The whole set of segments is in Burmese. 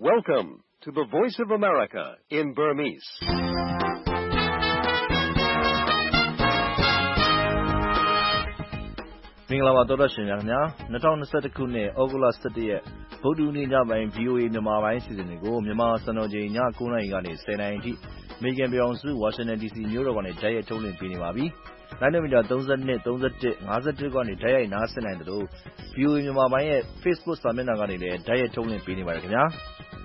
Welcome to the Voice of America in Burmese. ။မင်္ဂလာပါသောတာရှင်များခင်ဗျာ2021ခုနှစ်ဩဂုတ်လ17ရက်ဗုဒ္ဓနေ့ညပိုင်း VOA မြန်မာပိုင်းစီစဉ်တွေကိုမြန်မာစံတော်ချိန်ည9:00နာရီကနေ10:00နာရီအထိအမေရိကန်ပြည်ထောင်စုဝါရှင်တန် DC မြို့တော်ကနေတိုက်ရိုက်ထုတ်လွှင့်ပေးနေပါပြီ။လိုင်းနိုမီတာ32 31 51ကနေတိုက်ရိုက်နားဆင်နိုင်သလို VOA မြန်မာပိုင်းရဲ့ Facebook စာမျက်နှာကနေလည်းတိုက်ရိုက်ထုတ်လွှင့်ပေးနေပါတယ်ခင်ဗျာ။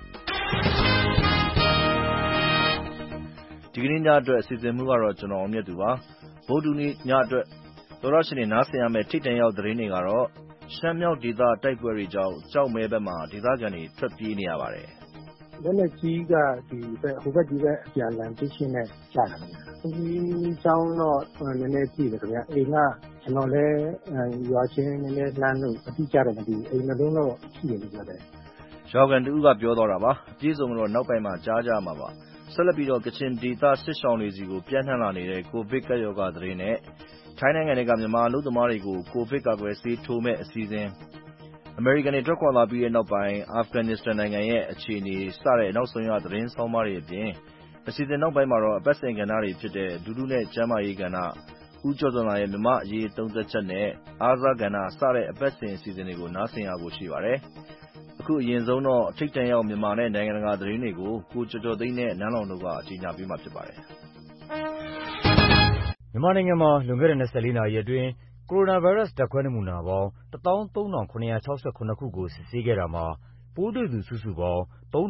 ဒီကနေ့ညအတွက်စီစဉ်မှုကတော့ကျွန်တော်အောင်မြတ်သူပါ။ဗုဒ္ဓနေ့ညအတွက်သောတာရှင်တွေနားဆင်ရမယ့်ထိတ်တန့်ရောက်သတင်းတွေကတော့ရှမ်းမြောက်ဒေသတိုက်ပွဲတွေကြောင့်ကြောက်မဲဘက်မှာဒေသခံတွေထွက်ပြေးနေရပါတယ်။လက်နက်ကြီးကဟိုဘက်ဒီဘက်အပြန်အလှန်ပစ်ရှင်းနဲ့ကြာတာခင်ဗျာ။ဒီကျောင်းတော့နည်းနည်းကြည့်တယ်ခင်ဗျာ။အိမ်ကကျွန်တော်လည်းရွာချင်းနည်းနည်းလှမ်းလို့အတိအကျတော့မသိဘူး။အိမ်နှလုံးတော့ရှိတယ်လို့ပြောတယ်။ရွာကန်တူကပြောသွားတာပါ။အပြည့်စုံတော့နောက်ပိုင်းမှာကြားကြမှာပါ။ဆက်လက်ပြီးတော့ကချင်ဒေသစစ်ရှောင်းတွေစီကိုပြန့်နှံ့လာနေတဲ့ကိုဗစ်ကပ်ရောဂါသတင်းနဲ့ထိုင်းနိုင်ငံကမြန်မာအလုပ်သမားတွေကိုကိုဗစ်ကာကွယ်ဆေးထိုးမဲ့အစီအစဉ်အမေရိကန်တွေထွက်ခွာလာပြီးတဲ့နောက်ပိုင်းအာဖဂန်နစ္စတန်နိုင်ငံရဲ့အခြေအနေစတဲ့နောက်ဆုံးရသတင်းဆောင်းပါးတွေအပြင်အစီအစဉ်နောက်ပိုင်းမှာတော့အပတ်စဉ်ကဏ္ဍတွေဖြစ်တဲ့ဒူဒူနဲ့ကျမ်းမာရေးကဏ္ဍဦးကျော်စွာရဲ့မြမအရေးသုံးသက်ချက်နဲ့အားစားကဏ္ဍစတဲ့အပတ်စဉ်အစီအစဉ်တွေကိုနားဆင်ရဖို့ရှိပါတယ်။အခုအရင်ဆုံးတော့ထိတ်တန့်ရောက်မြန်မာနဲ့နိုင်ငံတကာသတင်းတွေကိုကိုကျော်ကျော်သိန်းနဲ့နန်းလောင်တို့ကအကြီးညာပေးမှာဖြစ်ပါတယ်။မြန်မာနိုင်ငံမှာလွန်ခဲ့တဲ့24နာရီအတွင်းကိုရိုနာဗိုင်းရပ်စ်ဓာတ်ခွဲနမူနာပေါင်း13,769 ခုကိုစစ်ဆေးခဲ့တာမှာပိုးတွေ့သူစုစုပေါင်း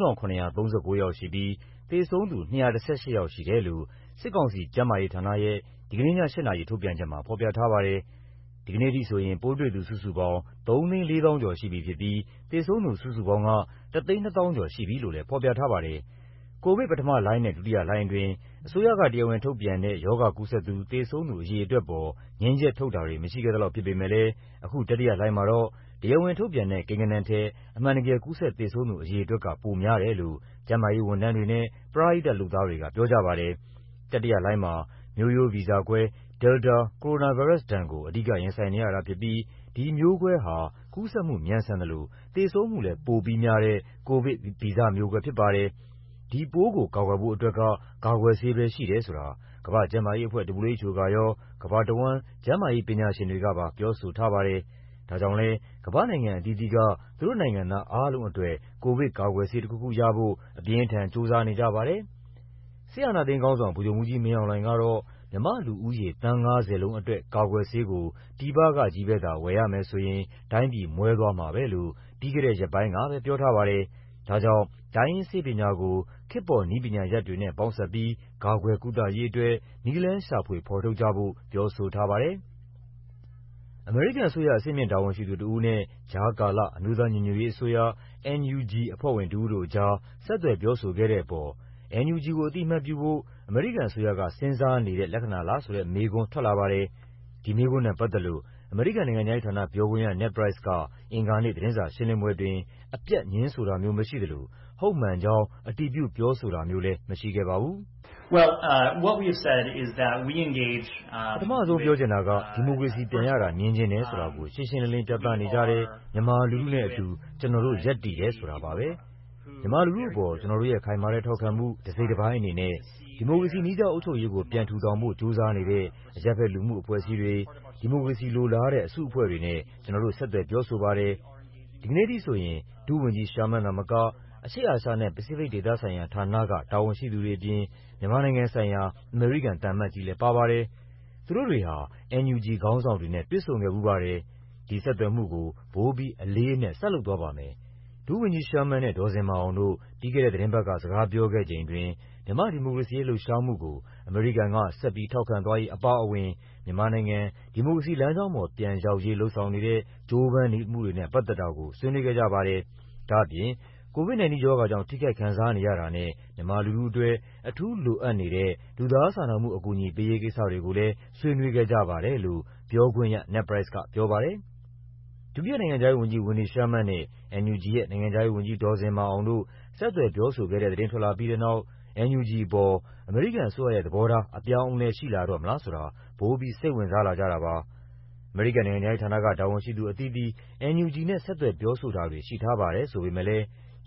3,739 ယောက်ရှိပြီးသေဆုံးသူ218ယောက်ရှိတယ်လို့စစ်ကောင်စီကျန်းမာရေးဌာနရဲ့ဒီကနေ့ည8နာရီထုတ်ပြန်ချက်မှာဖော်ပြထားပါတယ်။ဒီကနေ့ထိဆိုရင်ပိုးတွေ့သူစုစုပေါင်း3,400,000 ကျော်ရှိပြီဖြစ်ပြီးသေဆုံးသူစုစုပေါင်းက1,200,000 ကျော်ရှိပြီလို့လည်းဖော်ပြထားပါတယ်။ကိုဗစ်ပထမလှိုင်းနဲ့ဒုတိယလှိုင်းအတွင်းအစိုးရကတရားဝင်ထုတ်ပြန်တဲ့ရောဂါကူးစက်သူသေဆုံးသူအရေအတွက်ပေါ်ငြင်းချက်ထုတ်တာတွေမရှိခဲ့သလောက်ဖြစ်ပေမဲ့လည်းအခုတတိယလှိုင်းမှာတော့တရားဝင်ထုတ်ပြန်တဲ့ကိန်းဂဏန်းထက်အမှန်တကယ်ကူးစက်သေဆုံးသူအရေအတွက်ကပိုများတယ်လို့ကျန်းမာရေးဝန်ထမ်းတွေနဲ့ပရဟိတလုပ်သားတွေကပြောကြပါတယ်။တတိယလှိုင်းမှာမျိုးရိုးဗီဇကွဲ Delta ကိုရိုနာဗိုင်းရပ်စ်ဒဏ်ကိုအဓိကရင်ဆိုင်နေရတာဖြစ်ပြီးဒီမျိုးကွဲဟာကူးစက်မှုမြန်ဆန်သလိုသေဆုံးမှုလည်းပိုပြီးများတဲ့ကိုဗစ်ဗီဇမျိုးကွဲဖြစ်ပါတယ်။ဒီပိုးကိုကာကွယ်ဖို့အတွက်ကကာကွယ်ဆေးပဲရှိတယ်ဆိုတာကမ္ဘာ့ကျန်းမာရေးအဖွဲ့ WHO ကရောကမ္ဘာတဝန်းကျန်းမာရေးပညာရှင်တွေကပါပြောဆိုထားပါတယ်။ဒါကြောင့်လည်းကမ္ဘာ့နိုင်ငံအသီးသီးကသူတို့နိုင်ငံသားအားလုံးအတွက်ကိုဗစ်ကာကွယ်ဆေးတစ်ခုခုရဖို့အပြင်းအထန်ကြိုးစားနေကြပါတယ်။စစ်အာဏာသိမ်းခေါင်းဆောင်ဗိုလ်ချုပ်မှူးကြီးမင်းအောင်လှိုင်ကတော့မြန်မာလူဦးရေသန်း50လုံးအတွက်ကာကွယ်ဆေးကိုပြည်ပကကြီးပဲသာဝယ်ရမယ်ဆိုရင်တိုင်းပြည်မွဲသွားမှာပဲလို့ပြီးခဲ့တဲ့ရက်ပိုင်းကပဲပြောထားပါတယ်။ဒါကြောင့်တိုင်းရင်းဆေးပညာကိုခေတ်ပေါ်နည်းပညာရပ်တွေနဲ့ပေါင်းစပ်ပြီးကာကွယ်ကုသရေးအတွက်နည်းလမ်းရှာဖွေဖော်ထုတ်ကြဖို့ပြောဆိုထားပါတယ်။အမေရိကန်အစိုးရအဆင့်မြင့်တာဝန်ရှိသူတစ်ဦးနဲ့ကြားကာလအမျိုးသားညီညွတ်ရေးအစိုးရ NUG အဖွဲ့ဝင်တစ်ဦးတို့အကြားဆက်သွယ်ပြောဆိုခဲ့တဲ့အပေါ် NUG ကိုအသိအမှတ်ပြုဖို့အမေရိကန်အစိုးရကစဉ်းစားနေတဲ့လက္ခဏာလားဆိုတဲ့မေးခွန်းထွက်လာပါတယ်။ဒီမေးခွန်းနဲ့ပတ်သက်လို့အမေရိကန်နိုင်ငံခြားရေးဌာနပြောခွင့်ရ Ned Price ကအင်္ဂါနေ့သတင်းစာရှင်းလင်းပွဲအတွင်းအပြတ်ငြင်းဆိုတာမျိုးမရှိသလိုဟုတ်မှန်ကြောင်းအတည်ပြုပြောဆိုတာမျိုးလည်းမရှိခဲ့ပါဘူး။ Well, what we have said is that we engage ပထမဆုံးပြောချင်တာကဒီမိုကရေစီပြန်ရတာမြင်ချင်တယ်ဆိုတာကိုရှင်းရှင်းလင်းလင်းပြသနေကြတဲ့မြန်မာလူထုနဲ့အတူကျွန်တော်တို့ရပ်တည်တယ်ဆိုတာပါပဲ။မြန်မာလူထုအပေါ်ကျွန်တော်တို့ရဲ့ခိုင်မာတဲ့ထောက်ခံမှုတစ်စိတ်တစ်ပိုင်းအနေနဲ့ဒီမိုကရေစီနည်းကျအုပ်ချုပ်ရေးကိုပြန်ထူထောင်ဖို့ကြိုးစားနေတဲ့အရပ်ဘက်လူမှုအဖွဲ့အစည်းတွေဒီမိုကရေစီလိုလားတဲ့အစုအဖွဲ့တွေနဲ့ကျွန်တော်တို့ဆက်သွယ်ပြောဆိုပါတယ်။ဒီကနေ့ထိဆိုရင်ဒုဝန်ကြီးရှာမန်သာမကအရှေ့အာရှနဲ့ပစိဖိတ်ဒေသဆိုင်ရာဌာနကတာဝန်ရှိသူတွေအပြင်မြန်မာနိုင်ငံဆိုင်ရာအမေရိကန်သံအမတ်ကြီးလည်းပါပါတယ်။သူတို့တွေဟာ NUG ခေါင်းဆောင်တွေနဲ့တွေ့ဆုံခဲ့ဖူးပါတယ်။ဒီဆက်သွယ်မှုကိုပိုပြီးအလေးအနက်ဆက်လုပ်သွားပါမယ်။ဒုဝန်ကြီးရှာမန်နဲ့ဒေါ်ဇင်မာအောင်တို့ပြီးခဲ့တဲ့သတင်းပတ်ကစကားပြောခဲ့ချိန်တွင်မြန်မာဒီမိုကရေစီရေးလှုပ်ရှားမှုကိုအမေရိကန်ကဆက်ပြီးထောက်ခံသွားရေးအပါအဝင်မြန်မာနိုင်ငံဒီမိုကရေစီလမ်းကြောင်းပေါ်ပြန်ရောက်ရေးလှုံ့ဆော်နေတဲ့ကြိုးပမ်းမှုတွေနဲ့ပတ်သက်တာကိုဆွေးနွေးခဲ့ကြပါတယ်။ဒါ့အပြင်COVID-19 ရောဂါကြောင့်ထိခိုက်ခံစားနေရတာနဲ့မြန်မာလူထုအတွက်အထူးလိုအပ်နေတဲ့လူသားစာနာမှုအကူအညီပေးရေးကိစ္စတွေကိုလည်းဆွေးနွေးခဲ့ကြပါတယ်လို့ပြောခွင့်ရ Ned Price ကပြောပါတယ်။ဒုတိယနိုင်ငံခြားရေးဝန်ကြီးWendy Shermanနဲ့ NUG ရဲ့နိုင်ငံခြားရေးဝန်ကြီးဒေါ်ဇင်မာအောင်တို့ဆက်သွယ်ပြောဆိုခဲ့တဲ့သတင်းထွက်လာပြီးတဲ့နောက် NUG အပေါ်အမေရိကန်အစိုးရရဲ့သဘောထားအပြောင်းအလဲရှိလာတော့မလားဆိုတာပိုပြီးစိတ်ဝင်စားလာကြတာပါ။အမေရိကန်နိုင်ငံခြားရေးဌာနကတာဝန်ရှိသူအသီးသီး NUG နဲ့ဆက်သွယ်ပြောဆိုတာတွေရှိထားပါတယ်ဆိုပေမဲ့လည်းဒ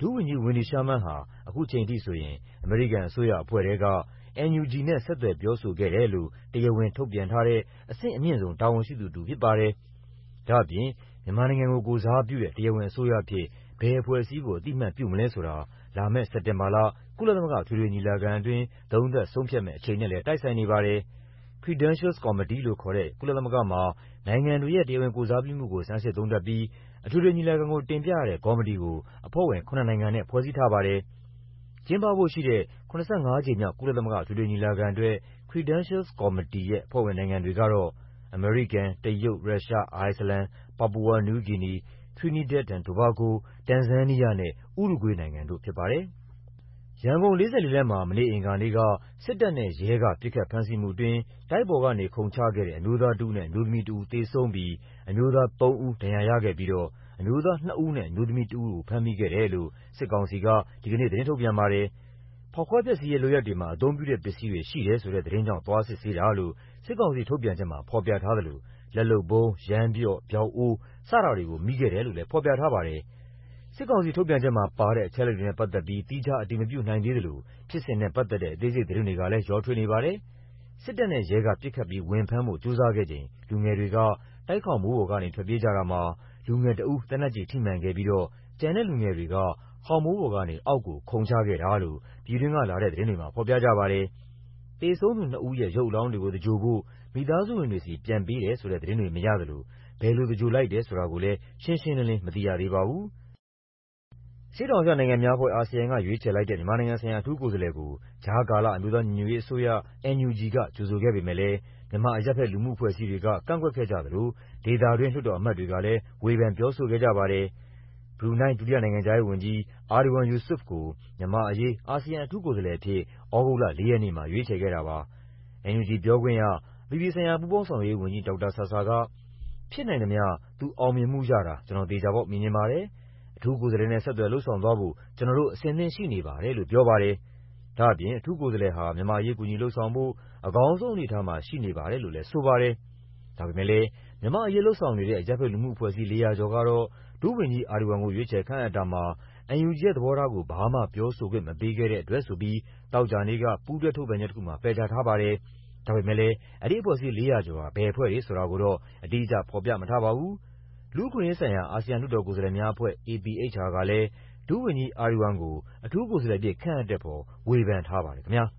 ဒုဝန်ကြီး Wendy Sherman ဟာအခုချိန်ထိဆိုရင်အမေရိကန်အစိုးရအဖွဲ့ထဲက NUG နဲ့ဆက်သွယ်ပြောဆိုခဲ့တယ်လို့တရားဝင်ထုတ်ပြန်ထားတဲ့အဆင့်အမြင့်ဆုံးတာဝန်ရှိသူတူဖြစ်ပါတယ်။ဒါ့အပြင်မြန်မာနိုင်ငံကိုကိုယ်စားပြုတဲ့တရားဝင်အစိုးရအဖြစ်ဘယ်အဖွဲ့အစည်းကိုအတိအမှတ်ပြုမလဲဆိုတာလာမယ့်စက်တင်ဘာလကုလသမဂ္ဂထွေထွေညီလာခံအတွင်းသုံးသပ်ဆုံးဖြတ်မယ့်အချိန်နဲ့လည်းတိုက်ဆိုင်နေပါတယ်။ Credentials Committee လို့ခေါ်တဲ့ကုလသမဂ္ဂမှာနိုင်ငံတွေရဲ့တရားဝင်ကိုယ်စားပြုမှုကိုဆန်းစစ်သုံးသပ်ပြီးအထွေထွေညီလာခံကိုတင်ပြရတဲ့ကော်မတီကိုအဖွဲ့ဝင်9နိုင်ငံနဲ့ဖွဲ့စည်းထားပါတယ်။ကျင်းပဖို့ရှိတဲ့85ကြိမ်မြောက်ကုလသမဂ္ဂထွေထွေညီလာခံအတွက် Credentials Committee ရဲ့အဖွဲ့ဝင်နိုင်ငံတွေကတော့အမေရိကန်၊တရုတ်၊ရုရှား၊အိုက်စ်လန်၊ပါပူဝါနယူးဂီနီ၊ Trinidad and Tobago ၊တန်ဇန်းနီးယားနဲ့ဥရုဂွေးနိုင်ငံတို့ဖြစ်ပါတယ်။ရန်ကုန်44လမ်းမှာမနေ့အင်္ဂါနေ့ကစစ်တပ်နဲ့ရဲကပစ်ခတ်ဖမ်းဆီးမှုအတွင်းတိုက်ပေါ်ကနေခုန်ချခဲ့တဲ့အမျိုးသား2ဦးနဲ့အမျိုးသမီး2ဦးသေဆုံးပြီးအမျိုးသား3ဦးဒဏ်ရာရခဲ့ပြီးတော့အမျိုးသား2ဦးနဲ့အမျိုးသမီး2ဦးကိုဖမ်းမိခဲ့တယ်လို့စစ်ကောင်စီကဒီကနေ့သတင်းထုတ်ပြန်ပါတယ်။ဖောက်ခွဲပျက်စီးရေးလုပ်ရပ်တွေမှာအသုံးပြုတဲ့ပစ္စည်းတွေရှိတယ်ဆိုတဲ့သတင်းကြောင့်သွားစစ်ဆေးတာလို့စစ်ကောင်စီထုတ်ပြန်ချက်မှာဖော်ပြထားသလိုလက်လုပ်ဗုံး၊ရမ်းပျော့၊ဗျောက်အိုးစတာတွေကိုမိခဲ့တယ်လို့လည်းဖော်ပြထားပါတယ်။စစ်ကောင်စီထုတ်ပြန်ချက်မှာပါတဲ့အချက်အလက်တွေနဲ့ပတ်သက်ပြီးသီးခြားအတည်မပြုနိုင်သေးသလိုဖြစ်စဉ်နဲ့ပတ်သက်တဲ့အသေးစိတ်သတင်းတွေကလည်းရောထွေးနေပါတယ်။စစ်တပ်နဲ့ရဲကပစ်ခတ်ပြီးဝင်ဖမ်းဖို့ကြိုးစားခဲ့ချိန်လူငယ်တွေကတိုက်ခေါင်မိုးပေါ်ကနေထွက်ပြေးကြတာမှာလူငယ်တဦးသေနတ်ကျည်ထိမှန်ခဲ့ပြီးတော့ကျန်တဲ့လူငယ်တွေကခေါင်မိုးပေါ်ကနေအောက်ကိုခုန်ချခဲ့တာလို့ပြည်တွင်းကလာတဲ့သတင်းတွေမှာဖော်ပြကြပါတယ်။သေဆုံးသူ2ဦးရဲ့ရုပ်အလောင်းတွေကိုသဂြိုဟ်ဖို့မိသားစုဝင်တွေစီပြန်ပေးတယ်ဆိုတဲ့သတင်းတွေမရသလိုဘယ်လိုသဂြိုဟ်လိုက်တယ်ဆိုတာကိုလည်းရှင်းရှင်းလင်းလင်းမသိရသေးပါဘူး။ရှေ့တောင်အာရှနိုင်ငံများအဖွဲ့အာဆီယံကရွေးချယ်လိုက်တဲ့မြန်မာနိုင်ငံဆိုင်ရာအထူးကိုယ်စားလှယ်ကိုကြားကာလအမျိုးသားညီညွတ်ရေးအစိုးရ NUG ကကြိုဆိုခဲ့ပေမဲ့လည်းမြန်မာအရပ်ဘက်လူမှုအဖွဲ့အစည်းတွေကကန့်ကွက်ခဲ့ကြသလိုဒေသတွင်းလွှတ်တော်အမတ်တွေကလည်းဝေဖန်ပြောဆိုခဲ့ကြပါတယ်။ဘရူနိုင်းဒုတိယနိုင်ငံခြားရေးဝန်ကြီးအာဒဝန်ယူဆွတ်ကိုမြန်မာအရေးအာဆီယံအထူးကိုယ်စားလှယ်အဖြစ်ဩဂုတ်လ4ရက်နေ့မှာရွေးချယ်ခဲ့တာပါ။ NUG ပြောခွင့်ရအပြည်ပြည်ဆိုင်ရာပူးပေါင်းဆောင်ရွက်ရေးဝန်ကြီးဒေါက်တာဆာဆာကဖြစ်နိုင်သမျှသူအောင်မြင်မှုရတာကျွန်တော်သေချာပေါက်မြင်ပါတယ်။အထူးကိုယ်စားလှယ်နဲ့ဆက်သွယ်လုပ်ဆောင်သွားဖို့ကျွန်တော်တို့အစဉ်သင့်ရှိနေပါတယ်လို့ပြောပါတယ်။ဒါ့အပြင်အထူးကိုယ်စားလှယ်ဟာမြန်မာအရေးကူညီလုပ်ဆောင်ဖို့အကောင်းဆုံးအနေအထားမှာရှိနေပါတယ်လို့လည်းဆိုပါတယ်။ဒါပေမဲ့လည်းမြန်မာအရေးလုပ်ဆောင်နေတဲ့အရပ်ဘက်လူမှုအဖွဲ့အစည်း400ကျော်ကတော့ဒုဝန်ကြီးအာဒဝန်ကိုရွေးချယ်ခန့်အပ်တာမှာNUG ရဲ့သဘောထားကိုဘာမှပြောဆိုခွင့်မပေးခဲ့တဲ့အတွက်ဆိုပြီးသောကြာနေ့ကပူးတွဲထုတ်ပြန်ချက်တစ်ခုမှာပယ်ချထားပါတယ်။ဒါပေမဲ့လည်းအဲဒီအဖွဲ့အစည်း400ကျော်ဟာဘယ်အဖွဲ့တွေဆိုတာကိုတော့အတိအကျဖော်ပြမထားပါဘူး။လူ့အခွင့်အရေးဆိုင်ရာအာဆီယံလွှတ်တော်ကိုယ်စားလှယ်များအဖွဲ့ APHR ကလည်းဒုဝန်ကြီးအာဒဝန်ကိုအထူးကိုယ်စားလှယ်အဖြစ်ခန့်အပ်တဲ့အပေါ်ဝေဖန်ထားပါတယ်ခင်ဗျာ။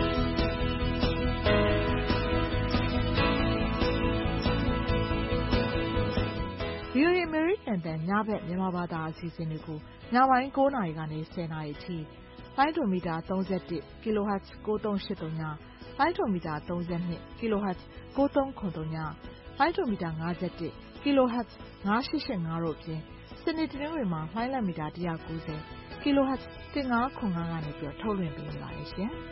VOA အမေရိကန်တန်ညဘက်မြန်မာဘာသာအစီအစဉ်တွေကိုညပိုင်း9နာရီကနေ10နာရီအထိလိုင်းဒိုမီတာ31 kHz 9383ညလိုင်းဒိုမီတာ32 kHz 9393ညလိုင်းဒိုမီတာ51 kHz 9885တို့အပြင်စနေတနင်္ဂနွေမှာလိုင်းလံမီတာ190 kHz 1505ကနေပြီးထုတ်လွှင့်ပေးနေပါတယ်ရှင်။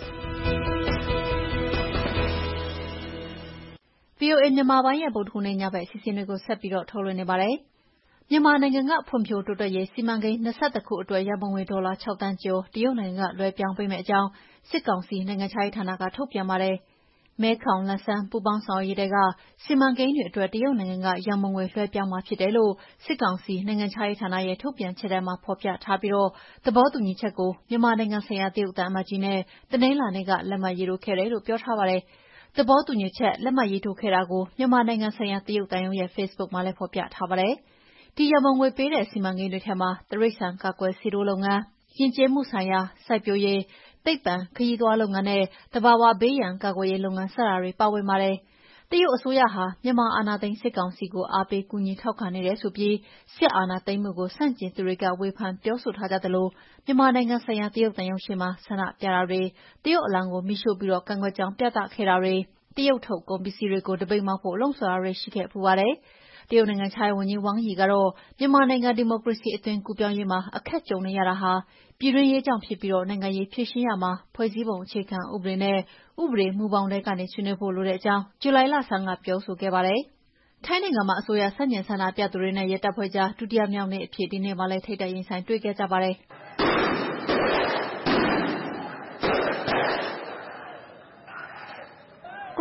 VOA မြန်မာပိုင်းရဲ့ဗုဒ္ဓဟူးနေ့ညဘက်အစီအစဉ်တွေကိုဆက်ပြီးထုတ်လွှင့်နေပါတယ်။မြန်မာနိုင်ငံကဖွံ့ဖြိုးတိုးတက်ရေးစီမံကိန်း21ခုအတွက်ရန်ပုံငွေဒေါ်လာ6သန်းကျော်တရုတ်နိုင်ငံကလွှဲပြောင်းပေးမယ့်အကြောင်းစစ်ကောင်စီနိုင်ငံခြားရေးဌာနကထုတ်ပြန်ပါတယ်။မဲခေါင်လန်ဆန်းပူးပေါင်းဆောင်ရွက်ရေးတွေကစီမံကိန်းတွေအတွက်တရုတ်နိုင်ငံကရန်ပုံငွေလွှဲပြောင်းမှာဖြစ်တယ်လို့စစ်ကောင်စီနိုင်ငံခြားရေးဌာနရဲ့ထုတ်ပြန်ချက်ထဲမှာဖော်ပြထားပြီးသဘောတူညီချက်ကိုမြန်မာနိုင်ငံဆိုင်ရာတရုတ်သံအမတ်ကြီးနဲ့တနင်္လာနေ့ကလက်မှတ်ရေးထိုးခဲ့တယ်လို့ပြောထားပါတယ်။သဘောတူညီချက်လက်မှတ်ရေးထိုးခဲ့တာကိုမြန်မာနိုင်ငံဆိုင်ရာတရုတ်သံရုံးရဲ့ Facebook မှာလည်းဖော်ပြထားပါတယ်။ဒီရန်ပုံငွေပေးတဲ့စီမံကိန်းတွေထဲမှာတိရစ္ဆာန်ကာကွယ်ဆေးထိုးလုပ်ငန်း၊ယဉ်ကျေးမှုဆိုင်ရာ၊စိုက်ပျိုးရေး၊သိပ္ပံခရီးသွားလုပ်ငန်းနဲ့သဘာဝဘေးရန်ကာကွယ်ရေးလုပ်ငန်းစတာတွေပါဝင်ပါတယ်။တရုတ်အစိုးရဟာမြန်မာအာဏာသိမ်းစစ်ကောင်စီကိုအားပေးကူညီထောက်ခံနေတယ်ဆိုပြီးစစ်အာဏာသိမ်းမှုကိုဆန့်ကျင်သူတွေကဝေဖန်ပြောဆိုထားကြသလိုမြန်မာနိုင်ငံဆိုင်ရာတရုတ်သံရုံးရှေ့မှာဆန္ဒပြတာတွေတရုတ်အလံကိုမီးရှို့ပြီးကန့်ကွက်ကြောင်းပြသခဲ့တာတွေတရုတ်ထုတ်ကုန်ပစ္စည်းတွေကိုတပိတ်မှောက်ဖို့လှုံ့ဆော်တာတွေရှိခဲ့ဖူးပါတယ်။တရုတ်နိုင်ငံခြားရေးဝန်ကြီးဝမ်ယီကတော့မြန်မာနိုင်ငံဒီမိုကရေစီအသွင်ကူးပြောင်းရေးမှာအခက်ကြုံနေရတာဟာပြည်တွင်းရေးကြောင့်ဖြစ်ပြီးနိုင်ငံရေးဖြေရှင်းရမှာဖွဲ့စည်းပုံအခြေခံဥပဒေနဲ့ဥပဒေမူဘောင်ထဲကနေဆွေးနွေးဖို့လိုတဲ့အကြောင်းဇူလိုင်လဆန်းကပြောဆိုခဲ့ပါတယ်။ထိုင်းနိုင်ငံမှာအစိုးရဆန့်ကျင်ဆန္ဒပြသူတွေနဲ့ရဲတပ်ဖွဲ့ကြားဒုတိယမြောက်နေ့အဖြစ်ဒီနေ့မှလည်းထိပ်တိုက်ရင်ဆိုင်တွေ့ခဲ့ကြပါတယ်။ကိုရို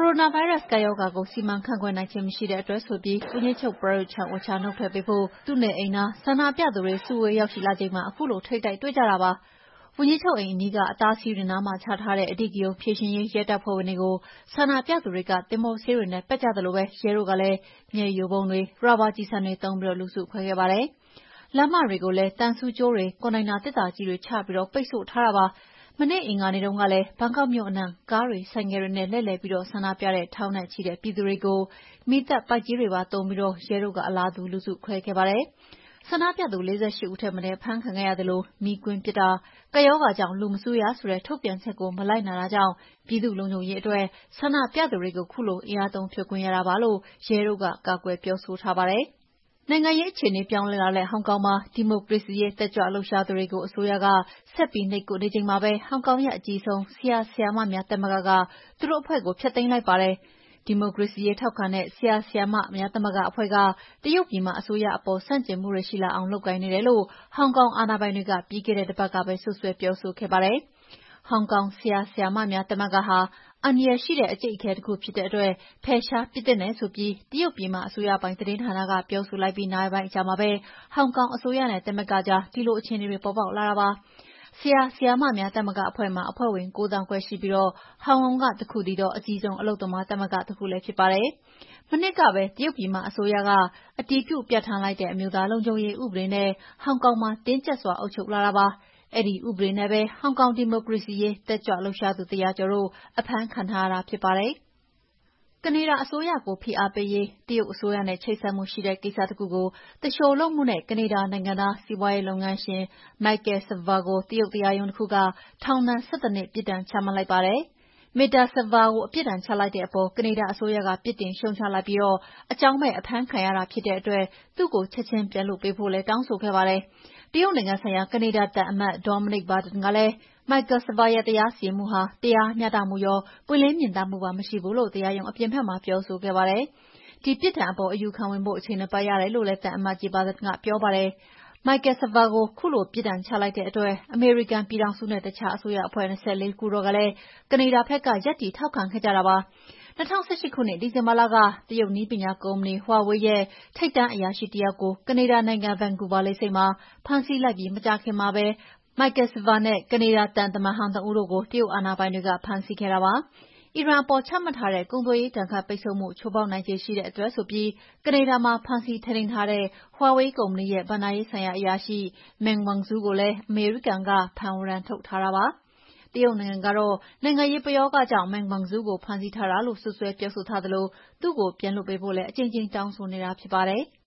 ရိုနာဗိုင်းရပ်စ်ကပ်ရောဂါကိုစီမံခန့်ခွဲနိုင်ခြင်းမရှိတဲ့အတွက်ဆိုပြီးဝန်ကြီးချုပ် Prayut Chan-o-cha နုတ်ထွက်ပေးဖို့သူ့နေအိမ်နားဆန္ဒပြသူတွေစုဝေးရောက်ရှိလာချိန်မှာအခုလိုထိပ်တိုက်တွေ့ကြတာပါ။ဝန်ကြီးချုပ်အိမ်အနီးကအတားအဆီးတွေနားမှာချထားတဲ့အဓိကရုဏ်းဖြေရှင်းရေးရဲတပ်ဖွဲ့ဝင်တွေကိုဆန္ဒပြသူတွေကသင်္ဘောဆေးတွေနဲ့ပက်ကြသလိုရဲတို့ကလည်းမျက်ရည်ယိုဗုံးတွေ၊ရာဘာကျည်ဆံတွေသုံးပြီးလူစုခွဲခဲ့ပါတယ်။လမ်းမတွေကိုလည်းသံဆူးကြိုးတွေ၊ကွန်တိန်နာသေတ္တာကြီးတွေချပြီးပိတ်ဆို့ထားတာပါ။မနေ့အင်္ဂါနေ့တုန်းကလည်းဘန်ကောက်မြို့အနှံ့ကားတွေ၊ဆိုင်ကယ်တွေနဲ့လှည့်လည်ပြီးဆန္ဒပြတဲ့ထောင်နဲ့ချီတဲ့ပြည်သူတွေကိုမီးသတ်ပိုက်ကြီးတွေပါသုံးပြီးရဲတို့ကအလားတူလူစုခွဲခဲ့ပါတယ်။ဆန္ဒပြသူ48ဦးထက်မနည်းအဖမ်းခံခဲ့ရသလိုမီးကွင်းပစ်တာ၊ကပ်ရောဂါကြောင့်လူမစုရဆိုတဲ့ထုတ်ပြန်ချက်ကိုမလိုက်နာတာကြောင့်ပြည်သူ့လုံခြုံရေးအတွက်ဆန္ဒပြသူတွေကိုခုလိုအင်အားသုံးဖြိုခွင်းရတာပါလို့ရဲတို့ကကာကွယ်ပြောဆိုထားပါတယ်။နိုင်ငံရေးအခြေအနေပြောင်းလဲလာတဲ့ဟောင်ကောင်မှာဒီမိုကရေစီရေးတက်ကြွလှုပ်ရှားသူတွေကိုအစိုးရကဆက်ပြီးနှိပ်ကွပ်နေချိန်မှာပဲဟောင်ကောင်ရဲ့အကြီးဆုံးဆရာ၊ဆရာမများသမဂ္ဂကသူတို့အဖွဲ့ကိုဖျက်သိမ်းလိုက်ပါတယ်။ဒီမိုကရေစီရေးထောက်ခံတဲ့ဆရာ၊ဆရာမများသမဂ္ဂအဖွဲ့ကတရုတ်ပြည်မအစိုးရအပေါ်ဆန့်ကျင်မှုတွေရှိလာအောင်လုပ်ကိုင်နေတယ်လို့ဟောင်ကောင်အာဏာပိုင်တွေကပြီးခဲ့တဲ့တပတ်ကပဲစွပ်စွဲပြောဆိုခဲ့ပါတယ်။ဟောင်ကောင်ဆရာ၊ဆရာမများသမဂ္ဂဟာအန္တရာယ်ရှိတဲ့အကျိတ်အခဲတခုဖြစ်တဲ့အတွက်ဖယ်ရှားပစ်သင့်တယ်ဆိုပြီးတရုတ်ပြည်မအစိုးရပိုင်သတင်းဌာနကပြောဆိုလိုက်ပြီးနာရီပိုင်းအကြာမှာပဲဟောင်ကောင်အစိုးရနဲ့သမဂ္ဂကြားဒီလိုအခြေအနေတွေပေါ်ပေါက်လာတာပါ။ဆရာ၊ဆရာမများသမဂ္ဂအဖွဲ့မှာအဖွဲ့ဝင်9သောင်းခွဲရှိပြီးဟောင်ကောင်ကတခုတည်းသောအကြီးဆုံးအလုပ်သမားသမဂ္ဂတခုလည်းဖြစ်ပါတယ်။မနှစ်ကပဲတရုတ်ပြည်မအစိုးရကအတည်ပြုပြဋ္ဌာန်းလိုက်တဲ့အမျိုးသားလုံခြုံရေးဥပဒေနဲ့ဟောင်ကောင်မှာတင်းကျပ်စွာအုပ်ချုပ်လာတာပါ။အဲဒီဥပဒေနဲ့ပဲဟောင်ကောင်ဒီမိုကရေစီရေးတက်ကြွလှုပ်ရှားသူ100ကျော်တို့အဖမ်းခံထားရတာဖြစ်ပါတယ်။ကနေဒါအစိုးရကိုဖိအားပေးရေးတရုတ်အစိုးရနဲ့ချိတ်ဆက်မှုရှိတဲ့ကိစ္စတခုကိုသူလျှိုလုပ်မှုနဲ့ကနေဒါနိုင်ငံသားစီးပွားရေးလုပ်ငန်းရှင် Michael Spavor ကိုတရုတ်တရားရုံးတခုကထောင်ဒဏ်17နှစ်ပြစ်ဒဏ်ချမှတ်လိုက်ပါတယ်။ Mr. Spavor ကိုအပြစ်ဒဏ်ချလိုက်တဲ့အပေါ်ကနေဒါအစိုးရကပြစ်တင်ရှုံချလိုက်ပြီးအကြောင်းမဲ့အဖမ်းခံရတာဖြစ်တဲ့အတွက်သူ့ကိုချက်ချင်းပြန်လွှတ်ပေးဖို့လည်းတောင်းဆိုခဲ့ပါတယ်။တရုတ်နိုင်ငံဆိုင်ရာကနေဒါသံအမတ် Dominic Barton ကလည်းMichael Spavor ရဲ့တရားစီရင်မှုဟာတရားမျှတမှုရောပွင့်လင်းမြင်သာမှုပါမရှိဘူးလို့တရားရုံးအပြင်ဘက်မှာပြောဆိုခဲ့ပါတယ်။ဒီပြစ်ဒဏ်အပေါ်အယူခံဝင်ဖို့အချိန်2ပတ်ရတယ်လို့လည်းသံအမတ်ကြီး Barton ကပြောပါတယ်။ Michael Spavor ကိုခုလိုပြစ်ဒဏ်ချလိုက်တဲ့အတွက်အမေရိကန်ပြည်ထောင်စုနဲ့တခြားအစိုးရအဖွဲ့24ခုတို့ကလည်းကနေဒါဘက်ကရပ်တည်ထောက်ခံခဲ့ကြတာပါ။2018ခုနှစ်ဒီဇင်ဘာလကတရုတ်နည်းပညာကုမ္ပဏီ Huawei ရဲ့ထိပ်တန်းအရာရှိတယောက်ကိုကနေဒါနိုင်ငံဗန်ကူးဗားလေဆိပ်မှာဖမ်းဆီးလိုက်ပြီးမကြာခင်မှာပဲMichael Spavor နဲ့ကနေဒါသံတမန်ဟောင်း2ဦးတို့ကိုတရုတ်အာဏာပိုင်တွေကဖမ်းဆီးခဲ့တာပါ။အီရန်အပေါ်ချမှတ်ထားတဲ့ကုန်သွယ်ရေးဒဏ်ခတ်ပိတ်ဆို့မှုချိုးဖောက်နိုင်ခြေရှိတဲ့အတွက်ဆိုပြီးကနေဒါမှာဖမ်းဆီးထိန်းသိမ်းထားတဲ့ Huawei ကုမ္ပဏီရဲ့ဘဏ္ဍာရေးဆိုင်ရာအရာရှိ Meng Wanzhou ကိုလည်းအမေရိကန်ကဖမ်းဝရမ်းထုတ်ထားတာပါ။တရုတ်နိုင်ငံကတော့နိုင်ငံရေးပယောဂကြောင့် Meng Wanzhou ကိုဖမ်းဆီးထားတာလို့စွပ်စွဲပြောဆိုထားသလိုသူ့ကိုပြန်လွှတ်ပေးဖို့လည်းအကြိမ်ကြိမ်တောင်းဆိုနေတာဖြစ်ပါတယ်။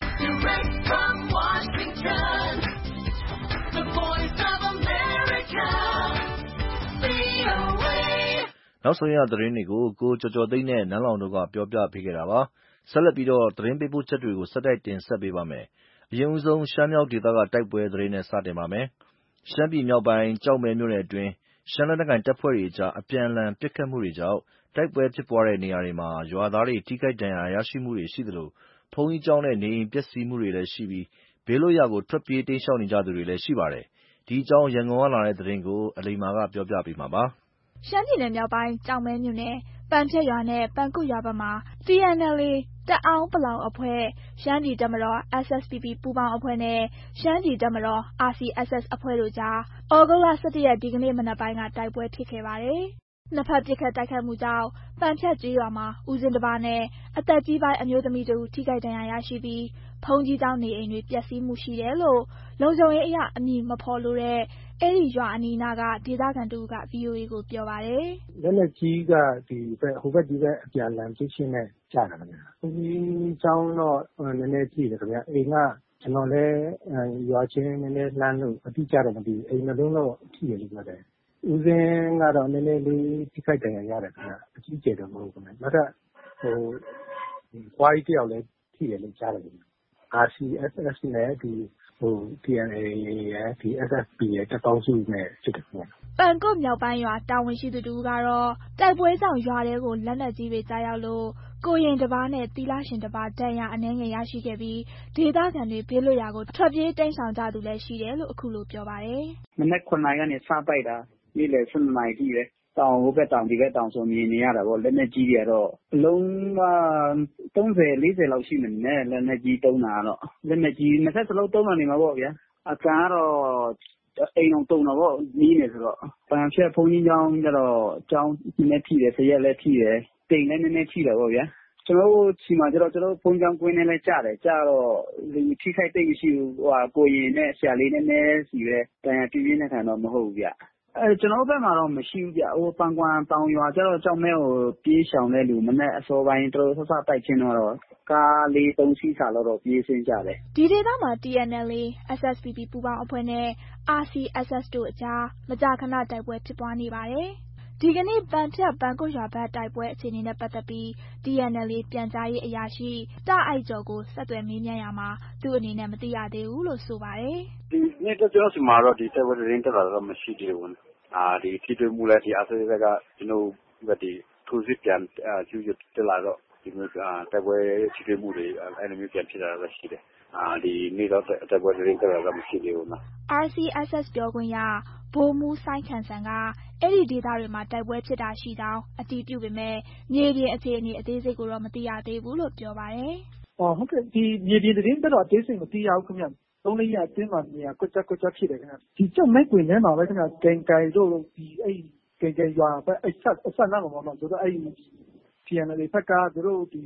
။နောက်ဆုံးရသတင်းတွေကိုကိုကျော်ကျော်သိန်းနဲ့နန်းလောင်တို့ကပြောပြပေးခဲ့တာပါ။ဆက်လက်ပြီးသတင်းပေးပို့ချက်တွေကိုဆက်တိုက်တင်ဆက်ပေးပါမယ်။အရင်ဆုံးရှမ်းမြောက်ဒေသကတိုက်ပွဲသတင်းနဲ့စတင်ပါမယ်။ရှမ်းပြည်မြောက်ပိုင်းကျောက်မဲမြို့နယ်အတွင်းရှမ်းလက်နက်ကိုင်တပ်ဖွဲ့တွေအကြားအပြန်အလှန်ပစ်ခတ်မှုတွေကြောင့်တိုက်ပွဲဖြစ်ပွားတဲ့နေရာတွေမှာရွာသားတွေထိခိုက်ဒဏ်ရာရရှိမှုတွေရှိသလိုဘုန်းကြီးကျောင်းနဲ့နေအိမ်ပျက်စီးမှုတွေလည်းရှိပြီးဘေးလွတ်ရာကိုထွက်ပြေးတိမ်းရှောင်နေကြသူတွေလည်းရှိပါတယ်။ဒီအကြောင်းရန်ကုန်ကလာတဲ့သတင်းကိုအလိမ္မာကပြောပြပေးမှာပါ။ရှမ်းပြည်နယ်မြောက်ပိုင်းကျောက်မဲမြို့နယ်ပန်ဖြတ်ရွာနဲ့ပန်ကွတ်ရွာဘက်မှာ TNLA တအာင်းပလောင်အဖွဲ့၊ရှမ်းပြည်တပ်မတော် SSPP ပူးပေါင်းအဖွဲ့နဲ့ရှမ်းပြည်တပ်မတော် RCSS အဖွဲ့တို့ကြားသြဂုတ်လ17ရက်ဒီကနေ့မနက်ပိုင်းကတိုက်ပွဲဖြစ်ခဲ့ပါတယ်။နှစ်ဖက်ပစ်ခတ်တိုက်ခိုက်မှုကြောင့်ပန်ဖြတ်ကျေးရွာမှာဦးဇင်းတစ်ပါးနဲ့အသက်ကြီးပိုင်းအမျိုးသမီးတစ်ဦးထိခိုက်ဒဏ်ရာရရှိပြီးဘုန်းကြီးကျောင်းနေအိမ်တွေပျက်စီးမှုရှိတယ်လို့လုံခြုံရေးအရအမည်မဖော်လိုတဲ့အဲဒီရွာအနီးနားကဒေသခံတဦးက VOA ကိုပြောပါတယ်။လက်နက်ကြီးကဒီဘက်ဟိုဘက်ဒီဘက်အပြန်အလှန်ပစ်ချင်းနဲ့ကြာတာခင်ဗျ။ဘုန်းကြီးကျောင်းတော့နည်းနည်းကြည့်တယ်ခင်ဗျ။အိမ်ကကျွန်တော်လည်းရွာချင်းနည်းနည်းလှမ်းလို့အတိအကျတော့မသိဘူး။အိမ်နှလုံးတော့ထိတယ်လို့ပြောတယ်။ဦးဇင်းကတော့နည်းနည်းလေးထိခိုက်ဒဏ်ရာရတယ်ခင်ဗျ။အကြီးကျယ်တော့မဟုတ်ဘူးခင်ဗျ။နောက်ထပ်ဖွားကြီးတယောက်လည်းထိတယ်လို့ကြားတယ်ခင်ဗျ။ RCSS နဲ့TNLA ရယ်SSPP ရယ်တပ်ပေါင်းစုနဲ့ဖြစ်တယ်ခင်ဗျ။ပန်ကွတ်မြောက်ပိုင်းရွာတာဝန်ရှိသူတဦးကတော့တိုက်ပွဲကြောင့်ရွာထဲကိုလက်နက်ကြီးတွေကျရောက်လို့ကိုရင်တစ်ပါးနဲ့သီလရှင်တစ်ပါးဒဏ်ရာအနည်းငယ်ရရှိခဲ့ပြီးဒေသခံတွေဘေးလွတ်ရာကိုထွက်ပြေးတိမ်းရှောင်ကြသူလည်းရှိတယ်လို့အခုလိုပြောပါတယ်။မနက်9 နာရီကနေစတိုက်တာနေ့လယ်12 နာရီထိပဲတောင်ဟိုဘက်တောင်ဒီဘက်တောင်ဆိုမြင်နေရတာပေါ့လက်နက်ကြီးတွေကတော့အလုံး30-40လောက်ရှိနေတယ်လက်နက်ကြီးတုံးတာတော့လက်နက်ကြီးနှစ်ဆက်စလုံးတုံးတာနေမှာပေါ့ဗျာအကန်ကတော့အိမ်အောင်တုံတာပေါ့နီးနေဆိုတော့ပန်ဖြတ်ဘုံကြီးကျောင်းကျတော့ကျောင်းနည်းနည်းထိတယ်ဆရက်လည်းထိတယ်တိမ်လည်းနည်းနည်းထိတယ်ပေါ့ဗျာကျွန်တော်တို့ချိန်မှာကျတော့ကျွန်တော်ဘုံကျောင်းကွင်းနဲ့လည်းကြားတယ်ကြားတော့ထိခိုက်တိတ်မရှိဘူးဟိုကိုရင်နဲ့ဆရာလေးနည်းနည်းစီပဲတန်ရပြင်းပြင်းနဲ့ခံတော့မဟုတ်ဘူးဗျကျွန်တော်ဘက်မှာတော့မရှိဘူးဗျဟိုပန်ကွမ်တောင်ရွာကျတော့ကြောက်မဲကိုပြေးရှောင်တဲ့လူမနဲ့အစောပိုင်းတို့ဆဆတိုက်ချင်းတော့ကားလေး3စီးစာလောက်တော့ပြေးဆင်းကြတယ်ဒီဒေသမှာ TNLA SSPP ပူးပေါင်းအဖွဲ့နဲ့ RCSS တို့အကြားမကြာခဏတိုက်ပွဲဖြစ်ပွားနေပါတယ်ဒီကနေ့ပန်ဖြတ်ပန်ကွတ်ရွာဘက်တိုက်ပွဲအခြေအနေနဲ့ပတ်သက်ပြီး TNLA ပြန်ကြားရေးအရာရှိတအိုက်ကျော်ကိုဆက်သွယ်မေးမြန်းရာမှာသူ့အနေနဲ့မသိရသေးဘူးလို့ဆိုပါတယ်ဒီနေ့တော့ကျွန်တော်စီမှာတော့ဒီတိုက်ပွဲသတင်းတက်လာတော့မရှိသေးဘူးဒီထိတွေ့မှုလည်းဒီအစိုးရကကျွန်တော်ဒီထိုးစစ်ပြန်ကျူးတက်လာတော့ဒီမျိုးတိုက်ပွဲထိတွေ့မှုတွေအဲ့လိုမျိုးပြန်ဖြစ်လာတော့ရှိတယ်ဒီနေ့တော့တိုက်ပွဲသတင်းတက်လာတော့မရှိသေးဘူးနော် RCSS ပြောခွင့်ရဗိုလ်မှူးစိုင်းခန့်စံကအဲ့ဒီဒေသတွေမှာတိုက်ပွဲဖြစ်တာရှိကြောင်းအတည်ပြုပေမဲ့မြေပြင်အခြေအနေအသေးစိတ်ကိုတော့မသိရသေးဘူးလို့ပြောပါတယ်ဟုတ်ကဲ့ဒီမြေပြင်သတင်းတော့အသေးစိတ်မသိရဘူးခင်ဗျ3-4ရက်အတွင်းမှာနေရာကွက်ချက်ဖြစ်တယ်ခင်ဗျဒီကြောက်မဲကွင်ထဲမှာပဲခင်ဗျဂိန်ကိုင်တို့ဒီအဲ့ဂိန်ကိုင်ရွာပဲအဆက်နားမှာပေါ့ဆိုတော့အဲ့ TNLA ဘက်ကသူတို့ဒီ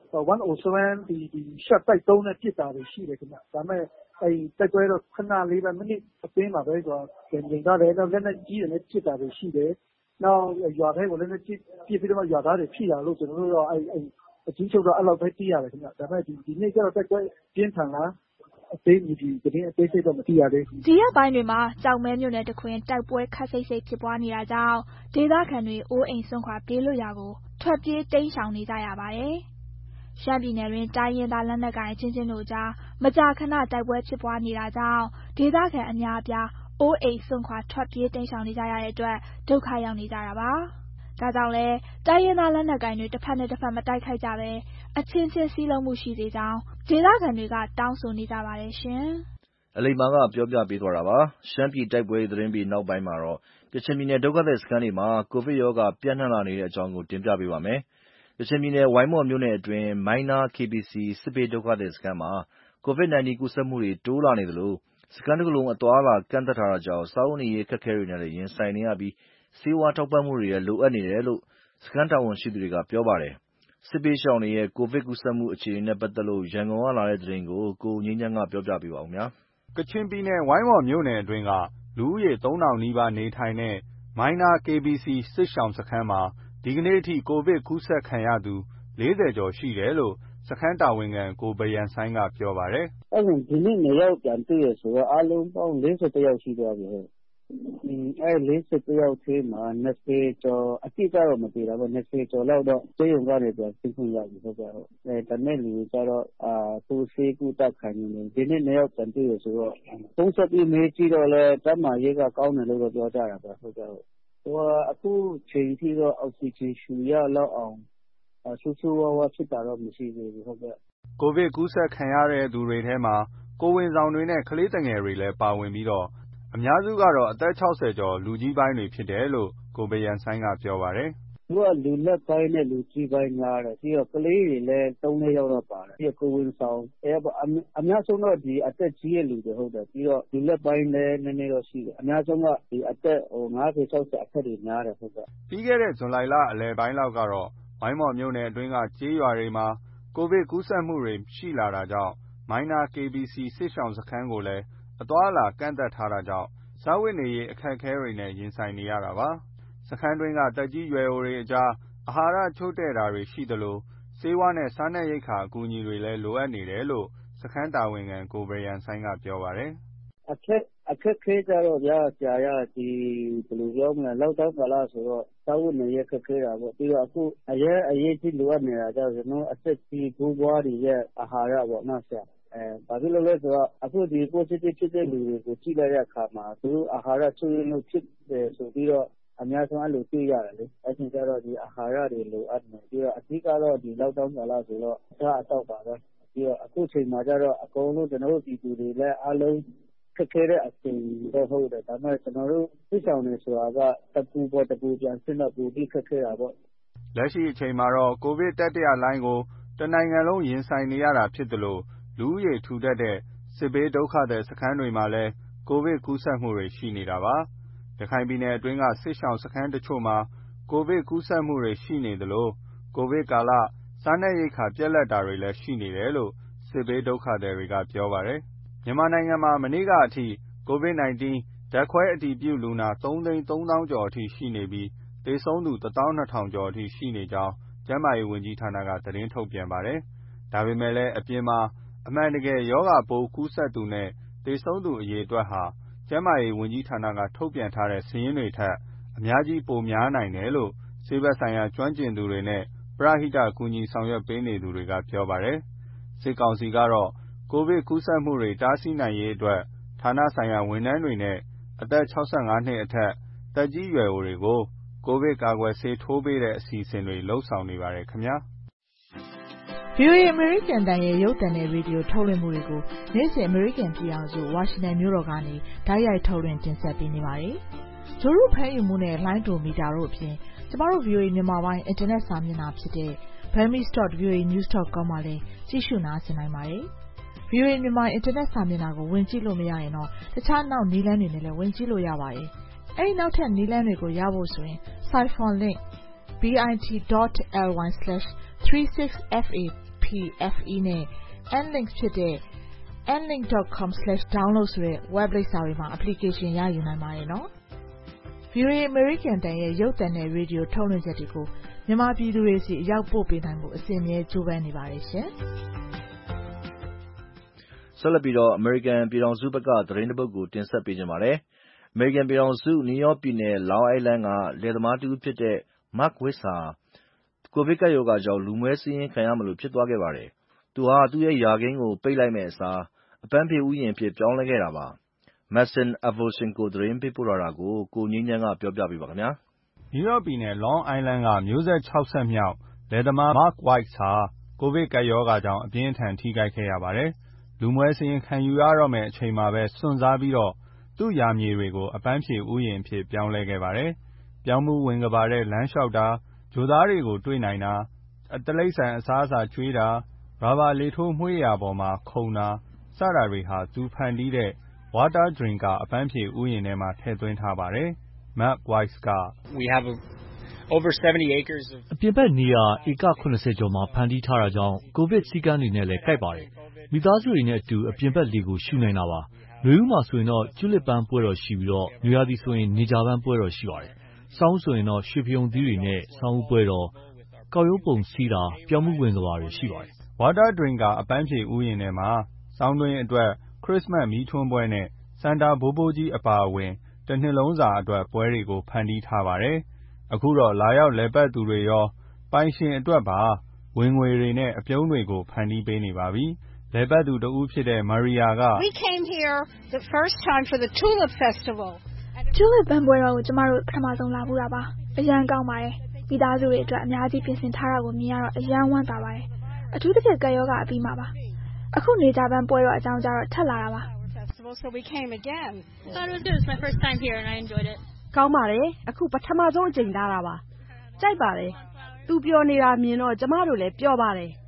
107ဒီရှက်တိုက်3နဲ့ပြစ်တာတွေရှိတယ်ခင်ဗျဒါမဲ့အဲ့တိုက်ပွဲတော့ခဏလေးပဲမိနစ်အပင်းမှာပဲဆိုတော့ဂိန်သားတွေတော့လက်နဲ့ကြီးတယ်နဲ့ပြစ်တာတွေရှိတယ်နောက်ရွာထဲကိုလည်းပြစ်ပြီးတော့ရွာသားတွေဖိတာလို့ကျွန်တော်တို့တော့အဲ့အကြီးချုပ်တော့အဲ့လိုပဲသိရတယ်ခင်ဗျဒါမဲ့ဒီနေ့ကျတော့တိုက်ပွဲပြင်းထန်လားအသေးဒီသတင်းအသေးစိတ်တော့မသိရသေးဘူးဒီရက်ပိုင်းတွေမှာကြောက်မဲမြို့နယ်တခွင်တိုက်ပွဲခတ်စိတ်စိတ်ဖြစ်ပွားနေတာကြောင့်ဒေသခံတွေအိုးအိမ်စွန့်ခွာပြေးလွတ်ရာကိုထွက်ပြေးတိမ်းရှောင်နေကြရပါတယ်ရှမ်းပြည်နယ်တွင်တိုင်းရင်းသားလက်နက်ကိုင်ချင်းချင်းတို့ကြားမကြာခဏတိုက်ပွဲဖြစ်ပွားနေတာကြောင့်ဒေသခံအများအပြားအိုးအိမ်စွန့်ခွာထွက်ပြေးတိမ်းရှောင်နေကြရတဲ့အတွက်ဒုက္ခရောက်နေကြတာပါဒါကြောင့်လဲတိုင်းရင်းသားလက်နက်ကိုင်တွေတစ်ဖက်နဲ့တစ်ဖက်မတိုက်ခိုက်ကြပဲအချင်းချင်းစည်းလုံးမှုရှိစေကြောင်းဒေသခံတွေကတောင်းဆိုနေကြပါတယ်ရှင်အလိမ္မာကပြောပြပေးသွားတာပါရှမ်းပြည်တိုက်ပွဲသတင်းပြီးနောက်ပိုင်းမှာတော့ကချင်ပြည်နယ်ဒုက္ခသည်စခန်းတွေမှာကိုဗစ်ရောဂါပြန့်နှံ့လာနေတဲ့အကြောင်းကိုတင်ပြပေးပါမယ်ကချင်ပြည်နယ်ဝိုင်းမော်မြို့နယ်အတွင်းမိုင်းနာ KBC စစ်ဘေးဒုက္ခသည်စခန်းမှာ COVID-19 ကူးစက်မှုတွေတိုးလာနေသလိုစခန်းတစ်ခုလုံးအသွားအလာကန့်သတ်ထားတာကြောင့်စားဝတ်နေရေးအခက်အခဲတွေနဲ့လည်းရင်ဆိုင်နေရပြီးဆေးဝါးထောက်ပံ့မှုတွေလည်းလိုအပ်နေတယ်လို့စခန်းတာဝန်ရှိသူတွေကပြောပါတယ်စစ်ဘေးရှောင်တွေရဲ့ကိုဗစ်ကူးစက်မှုအခြေအနေနဲ့ပတ်သက်လို့ရန်ကုန်ကလာတဲ့သတင်းကိုကိုငြိမ်းချမ်းကပြောပြပေးပါဦးမယ်ကချင်ပြည်နယ်ဝိုင်းမော်မြို့နယ်အတွင်းကလူဦးရေ 3000 နီးပါးနေထိုင်တဲ့မိုင်းနာ KBC စစ်ရှောင်စခန်းမှာဒီကနေ့အထိကိုဗစ်ကူးစက်ခံရသူ40ကျော်ရှိတယ်လို့စခန်းတာဝန်ခံကိုဘရန်ဆိုင်းကပြောပါတယ်အဲ့ဒါဒီနေ့နေရောက်ပြန်တွေ့ရဆိုတော့အားလုံးပေါင်း40ယောက်ရှိသွားပြီဟုတ်အဲ့40ယောက်ထဲမှာ20ကျော်အတိအကျတော့မသိတာပေါ့20ကျော်လောက်တော့ကျေးရုံကနေပြန်ဆင်းခွင့်ရပြီဟုတ်ကဲ့ဟုတ်တနေ့လူကျတော့သူဆေးကုသခံနေတယ်ဒီနေ့နေရောက်ပြန်တွေ့ရဆိုတော့သုံးဆက်ပြီးမေးကြည့်တော့လဲတမရေးကကောင်းတယ်လို့ပြောကြတာပဲဟုတ်ကဲ့ဟုတ်အခုချိန်ထိတော့အောက်ဆီဂျင်ရှူရလောက်အောင်ဆူဆူဝါဝါဖြစ်တာတော့မရှိသေးဘူးဟုတ်ကဲ့ကိုဗစ်ကူးစက်ခံရတဲ့သူတွေထဲမှာကိုဝင်ဆောင်တွေနဲ့ကလေးတငယ်တွေလည်းပါဝင်ပြီးတော့အများစုကတော့အသက်60ကျော်လူကြီးပိုင်းတွေဖြစ်တယ်လို့ကိုဘရန်ဆိုင်းကပြောပါတယ်သူကလူလက်ပိုင်းနဲ့လူကြီးပိုင်းများတယ်ပြီးတော့ကလေးတွေလည်း3-4ယောက်တော့ပါတယ်ပြီးတော့ကိုဝင်ဆောင်အများဆုံးတော့ဒီအသက်ကြီးရဲ့လူတွေဟုတ်တယ်ပြီးတော့လူလက်ပိုင်းလည်းနည်းနည်းတော့ရှိတယ်အများဆုံးကဒီအသက်50-60အထက်တွေများတယ်ဟုတ်ကဲ့ပြီးခဲ့တဲ့ဇွန်လအလယ်ပိုင်းလောက်ကတော့ဝိုင်းမော်မြို့နယ်အတွင်းကကျေးရွာတွေမှာကိုဗစ်ကူးစက်မှုတွေရှိလာတာကြောင့်မိုင်းနာ KBC စစ်ရှောင်စခန်းကိုလည်းအသွားအလာကန့်သတ်ထားတာကြောင့်စားဝတ်နေရေးအခက်အခဲတွေနဲ့ရင်ဆိုင်နေရတာပါစခန်းတွင်းကတက်ကြီးရွယ်အိုတွေအကြားအာဟာရချို့တဲ့တာတွေရှိသလိုဆေးဝါးနဲ့စားနပ်ရိက္ခာအကူအညီတွေလည်းလိုအပ်နေတယ်လို့စခန်းတာဝန်ခံကိုဘရန်ဆိုင်းကပြောပါတယ်အခက်ခဲကြတော့ဗျာဆရာရဒီဘယ်လိုပြောမလဲလောက်တော့ကာလဆိုတော့စားဝတ်နေရေးခက်ခဲတာပေါ့ပြီးတော့အခုအရေးကြီးလိုအပ်နေတာကြောင့်ကျွန်တော်အသက်ကြီးဘိုးဘွားတွေရဲ့အာဟာရပေါ့နော်ဆရာဘာဖြစ်လို့လဲဆိုတော့အခုဒီ positive ဖြစ်တဲ့လူတွေကိုကြည့်လိုက်တဲ့အခါမှာသူတို့အာဟာရချို့ယွင်းလို့ဖြစ်တယ်ဆိုပြီးတော့အများဆုံးအဲ့လိုတွေ့ရတယ်လေအဲ့ဒီကြတော့ဒီအာဟာရတွေလိုအပ်နေပြီးတော့အဓိကတော့ဒီလောက်တော့ကာလဆိုတော့အစားအသောက်ပါပဲပြီးတော့အခုချိန်မှာကျတော့အကုန်လုံးကျွန်တော်တို့ပြည်သူတွေလည်းအားလုံးခက်ခဲတဲ့အချိန်တော့ဟုတ်တယ်ဒါပေမဲ့ကျွန်တော်တို့စစ်ဆောင်နေဆိုတာကတပူပေါ်တပူပြန်ဆင်းတော့ပူပြီးခက်ခဲတာပေါ့လက်ရှိအချိန်မှာတော့ကိုဗစ်တတိယလှိုင်းကိုတနိုင်ငံလုံးရင်ဆိုင်နေရတာဖြစ်တယ်လို့လူဦးရေထူထပ်တဲ့စစ်ဘေးဒုက္ခသည်စခန်းတွေမှာလည်းကိုဗစ်ကူးစက်မှုတွေရှိနေတာပါရခိုင်ပြည်နယ်အတွင်းကစစ်ရှောင်စခန်းတချို့မှာကိုဗစ်ကူးစက်မှုတွေရှိနေတယ်လို့ကိုဗစ်ကာလစားနပ်ရိက္ခာပြတ်လတ်တာတွေလည်းရှိနေတယ်လို့စစ်ဘေးဒုက္ခသည်တွေကပြောပါတယ်မြန်မာနိုင်ငံမှာမနေ့ကအထိ COVID-19 ဓာတ်ခွဲအတည်ပြုလူနာ 3,300,000 ကျော်အထိရှိနေပြီးသေဆုံးသူ 12,000 ကျော်အထိရှိနေကြောင်းကျန်းမာရေးဝန်ကြီးဌာနကသတင်းထုတ်ပြန်ပါတယ်။ဒါပေမဲ့လည်းအပြင်မှာအမှန်တကယ်ရောဂါပိုးကူးစက်သူနဲ့သေဆုံးသူအရေအတွက်ဟာကျန်းမာရေးဝန်ကြီးဌာနကထုတ်ပြန်ထားတဲ့စာရင်းတွေထက်အများကြီးပိုများနိုင်တယ်လို့ဆေးဘက်ဆိုင်ရာကျွမ်းကျင်သူတွေနဲ့ပရဟိတကူညီဆောင်ရွက်ပေးနေသူတွေကပြောပါတယ်။စစ်ကောင်စီကတော့ကိုဗစ်ကူးစက်မှုတွေတားဆီးနိုင်ရေးအတွက်ဌာနဆိုင်ရာဝန်ထမ်းတွေနဲ့အသက်65နှစ်အထက်သက်ကြီးရွယ်အိုတွေကိုကိုဗစ်ကာကွယ်ဆေးထိုးပေးတဲ့အစီအစဉ်တွေလှုပ်ဆောင်နေပါတယ်ခင်ဗျာ VOA American တန်ရဲ့ရုပ်သံနဲ့ရေဒီယိုထုတ်လွှင့်မှုတွေကိုနေ့စဉ် American ပြည်အောင်စုဝါရှင်တန်မြို့တော်ကနေတိုက်ရိုက်ထုတ်လွှင့်တင်ဆက်ပေးနေပါတယ်။ဂျိုရုဖမ်းယူမှုနဲ့လိုင်းဒိုမီတာတို့အပြင်ကျမတို့ VOA မြန်မာပိုင်းအင်တာနက်စာမျက်နှာဖြစ်တဲ့ burmese.voanews.com မှာလည်းကြည့်ရှုနားဆင်နိုင်ပါတယ်။ VOA မြန်မာအင်တာနက်စာမျက်နှာကိုဝင်ကြည့်လို့မရရင်တော့တခြားနောက်နည်းလမ်းတွေနဲ့လည်းဝင်ကြည့်လို့ရပါတယ်။အဲဒီနောက်ထပ်နည်းလမ်းတွေကိုရဖို့ဆိုရင် Siphon link bit.ly/36fapfe နဲ့ nlink ဖြစ်တဲ့ nlink.com/download ဆိုတဲ့ web လိပ်စာတွေမှာ application ရယူနိုင်ပါတယ်နော်။ VOA American တန်ရဲ့ရုပ်သံနဲ့ရေဒီယိုထုတ်လွှင့်ချက်တွေကိုမြန်မာပြည်သူတွေစီအရောက်ပို့ပေးနိုင်မှုအစဉ်အမြဲကြိုးပမ်းနေပါတယ်ရှင်။ဆက်လက်ပြီးတော့ American ပြည်ထောင်စုဘက်ကသတင်းတစ်ပုဒ်ကိုတင်ဆက်ပေးကြပါမယ်။ American ပြည်ထောင်စု New York ပြည်နယ် Long Island ကလယ်သမားတစ်ဦးဖြစ်တဲ့ Mark Wicks ဟာကိုဗစ်ကပ်ရောဂါကြောင့်လူမွဲစာရင်းခံရမလိုဖြစ်သွားခဲ့ပါတယ်။သူဟာသူ့ရဲ့ယာခင်းကိုပိတ်လိုက်မယ့်အစားအပန်းဖြေဥယျာဉ်အဖြစ်ပြောင်းလဲခဲ့တာပါ။ Mason Avoshenko သတင်းပေးပို့ထားတာကိုကိုငြိမ်းချမ်းကပြောပြပေးပါခင်ဗျာ။ New York ပြည်နယ် Long Island ကမျိုးဆက်6ဆက်မြောက်လယ်သမား Mark Wicks ဟာကိုဗစ်ကပ်ရောဂါကြောင့်အပြင်းအထန်ထိခိုက်ခဲ့ရပါတယ်။လူမွဲစာရင်းခံယူရတော့မယ့်အချိန်မှာပဲစွန့်စားပြီးတော့သူ့ယာမြေတွေကိုအပန်းဖြေဥယျာဉ်အဖြစ်ပြောင်းလဲခဲ့ပါတယ်။ပြောင်းမှုဝင်ကပါတဲ့လမ်းလျှောက်တာဂျိုသားတွေကိုတွေ့နိုင်တာတိရစ္ဆာန်အစားအစာကျွေးတာရာဘာလေထိုးမွှေးရာပေါ်မှာခုန်တာစတာတွေဟာသူဖန်တီးတဲ့ Water Drinker အပန်းဖြေဥယျာဉ်ထဲမှာထည့်သွင်းထားပါတယ်။ Mark Wicks ကအပြင်ဘက်နေရာဧက70ကျော်မှာဖန်တီးထားတာကြောင့်ကိုဗစ်စည်းကမ်းတွေနဲ့လည်းကိုက်ပါတယ်။မိသားစုတွေနဲ့အတူအပြင်ဘက်လေကိုရှူနိုင်တာပါ။နွေဦးမှာဆိုရင်တော့ကျူလစ်ပန်းပွဲတော်ရှိပြီးနွေရာသီဆိုရင်နေကြာပန်းပွဲတော်ရှိပါတယ်။ဆောင်းဆိုရင်တော့ရွှေဖရုံသီးတွေနဲ့ဆောင်းဦးပွဲတော်ကောက်ရိုးပုံစီးတာပြောင်းမှုဝင်ကဘာတွေရှိပါတယ်။ Water Drinker အပန်းဖြေဥယျာဉ်ထဲမှာဆောင်းတွင်းအတွက်ခရစ်စမတ်မီးထွန်းပွဲနဲ့စန်တာဘိုးဘိုးကြီးအပါအဝင်တစ်နှစ်လုံးစာအတွက်ပွဲတွေကိုဖန်တီးထားပါတယ်။အခုတော့လာရောက်လည်ပတ်သူတွေရောပိုင်ရှင်အတွက်ပါဝင်ငွေတွေနဲ့အပြုံးတွေကိုဖန်တီးပေးနေပါပြီ။လည်ပတ်သူတဦးဖြစ်တဲ့ Maria က Tulip ပန်းပွဲတော်ကိုကျမတို့ပထမဆုံးလာဘူးတာပါ။အရန်ကောင်းပါတယ်။မိသားစုတွေအတွက်အများကြီးပြင်ဆင်ထားတာကိုမြင်ရတော့အရန်ဝမ်းသာပါတယ်။အထူးသဖြင့်ကပ်ရောဂါအပြီးမှာပါ။အခုနေကြပန်းပွဲတော်အကြောင်းကြတော့ထပ်လာတာပါ။ကောင်းပါတယ်။အခုပထမဆုံးအကြိမ်လာတာပါ။ကြိုက်ပါတယ်။သူပျော်နေတာမြင်တော့ကျမတို့လည်းပျော်ပါတယ်။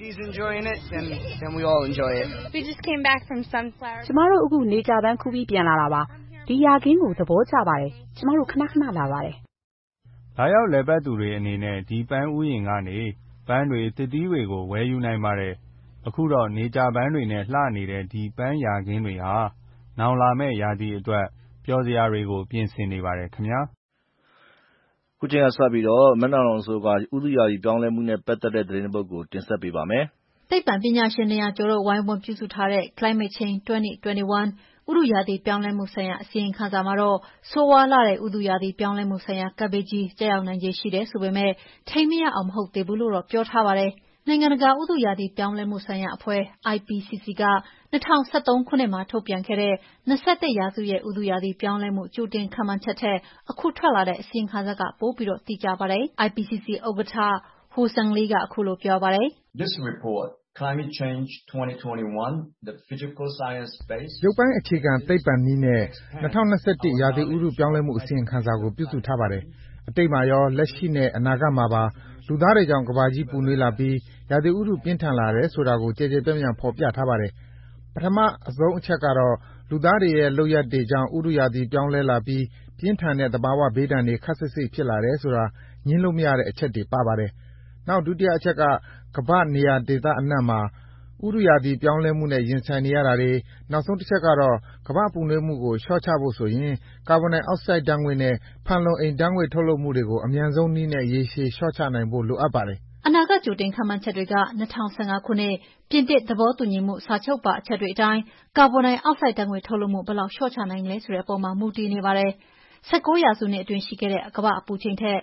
ကျမတို့အခုနေကြပန်းခူးပြီးပြန်လာတာပါ။ဒီယာခင်းကိုသဘောကျပါတယ်။ကျမတို့ခဏခဏလာပါတယ်။လာရောက်လည်ပတ်သူတွေအနေနဲ့ဒီပန်းဥယျာဉ်ကနေပန်းတွေသစ်သီးတွေကိုဝယ်ယူနိုင်ပါတယ်။အခုတော့နေကြပန်းတွေနဲ့လှနေတဲ့ဒီပန်းယာခင်းတွေဟာနောင်လာမယ့်ရာသီအတွက်ပျော်စရာတွေကိုပြင်ဆင်နေပါတယ်ခင်ဗျာ။ခုချိန်ကစပြီးတော့မနက်လောင်ဆိုကဥတုရာသီပြောင်းလဲမှုနဲ့ပတ်သက်တဲ့သတင်းတစ်ပုဒ်ကိုတင်ဆက်ပေးပါမယ်။သိပ္ပံပညာရှင်200ကျော်တို့ဝိုင်းဝန်းပြုစုထားတဲ့ Climate Change 2021ဥတုရာသီပြောင်းလဲမှုဆိုင်ရာအစီရင်ခံစာမှာတော့ဆိုးဝါးလှတဲ့ဥတုရာသီပြောင်းလဲမှုဆိုင်ရာကပ်ဘေးကြီးကျရောက်နိုင်ခြေရှိတယ်ဆိုပေမဲ့ထိန်းမရအောင်မဟုတ်သေးဘူးလို့တော့ပြောထားပါတယ်။နိုင်ငံတကာဥတုရာသီပြောင်းလဲမှုဆိုင်ရာအဖွဲ့ IPCC က2013ခုနှစ်မှာထုတ်ပြန်ခဲ့တဲ့21ရာစုရဲ့ဥတုရာသီပြောင်းလဲမှုကြိုတင်ခန့်မှန်းချက်ထက်အခုထွက်လာတဲ့အစီရင်ခံစာကပိုပြီးတော့တိကျပါတယ်။ IPCC ဥက္ကဋ္ဌ Ho Sang Lee ကအခုလိုပြောပါတယ်။ Climate Change 2021 The Physical Science Base ရုပ်ပိုင်းအခြေခံသိပ္ပံနည်းနဲ့2021ရာသီဥတုပြောင်းလဲမှုအစီရင်ခံစာကိုပြုစုထားပါတယ်။အတိတ်မှာရောလက်ရှိနဲ့အနာဂတ်မှာပါလူသားတွေကြောင့်ကမ္ဘာကြီးပူနွေးလာပြီးရာသီဥတုပြင်းထန်လာတယ်ဆိုတာကိုကြည်ကြဲပြန့်ပြန့်ဖော်ပြထားပါတယ်။ပထမအဆုံးအချက်ကတော့လူသားတွေရဲ့လုပ်ရက်တွေကြောင့်ဥတုရာသီပြောင်းလဲလာပြီးပြင်းထန်တဲ့သဘာဝဘေးဒဏ်တွေခပ်စိတ်စိတ်ဖြစ်လာတယ်ဆိုတာငြင်းလို့မရတဲ့အချက်တွေပါပါတယ်။နောက်ဒုတိယအချက်ကကမ္ဘာနေရာဒေသအနှံ့မှာဥတုရာသီပြောင်းလဲမှုနဲ့ရင်ဆိုင်နေရတာတွေနောက်ဆုံးတစ်ချက်ကတော့ကမ္ဘာပူနွေးမှုကိုလျှော့ချဖို့ဆိုရင်ကာဗွန်ဒိုင်အောက်ဆိုက်ဓာတ်ငွေ့နဲ့ဖန်လုံအိမ်ဓာတ်ငွေ့ထုတ်လွှတ်မှုတွေကိုအမြန်ဆုံးနည်းနဲ့ရေရှည်လျှော့ချနိုင်ဖို့လိုအပ်ပါတယ်။အနာဂတ်ကြိုတင်ခန့်မှန်းချက်တွေက2015ခုနှစ်ပြင်သစ်သဘောတူညီမှုစာချုပ်ပါအချက်တွေအတိုင်းကာဗွန်ဒိုင်အောက်ဆိုက်ဓာတ်ငွေ့ထုတ်လွှတ်မှုဘယ်လောက်လျှော့ချနိုင်လဲဆိုတဲ့အပေါ်မှာမူတည်နေပါတယ်။19ရာစုနှစ်အတွင်းရှိခဲ့တဲ့ကမ္ဘာအပူချိန်ထက်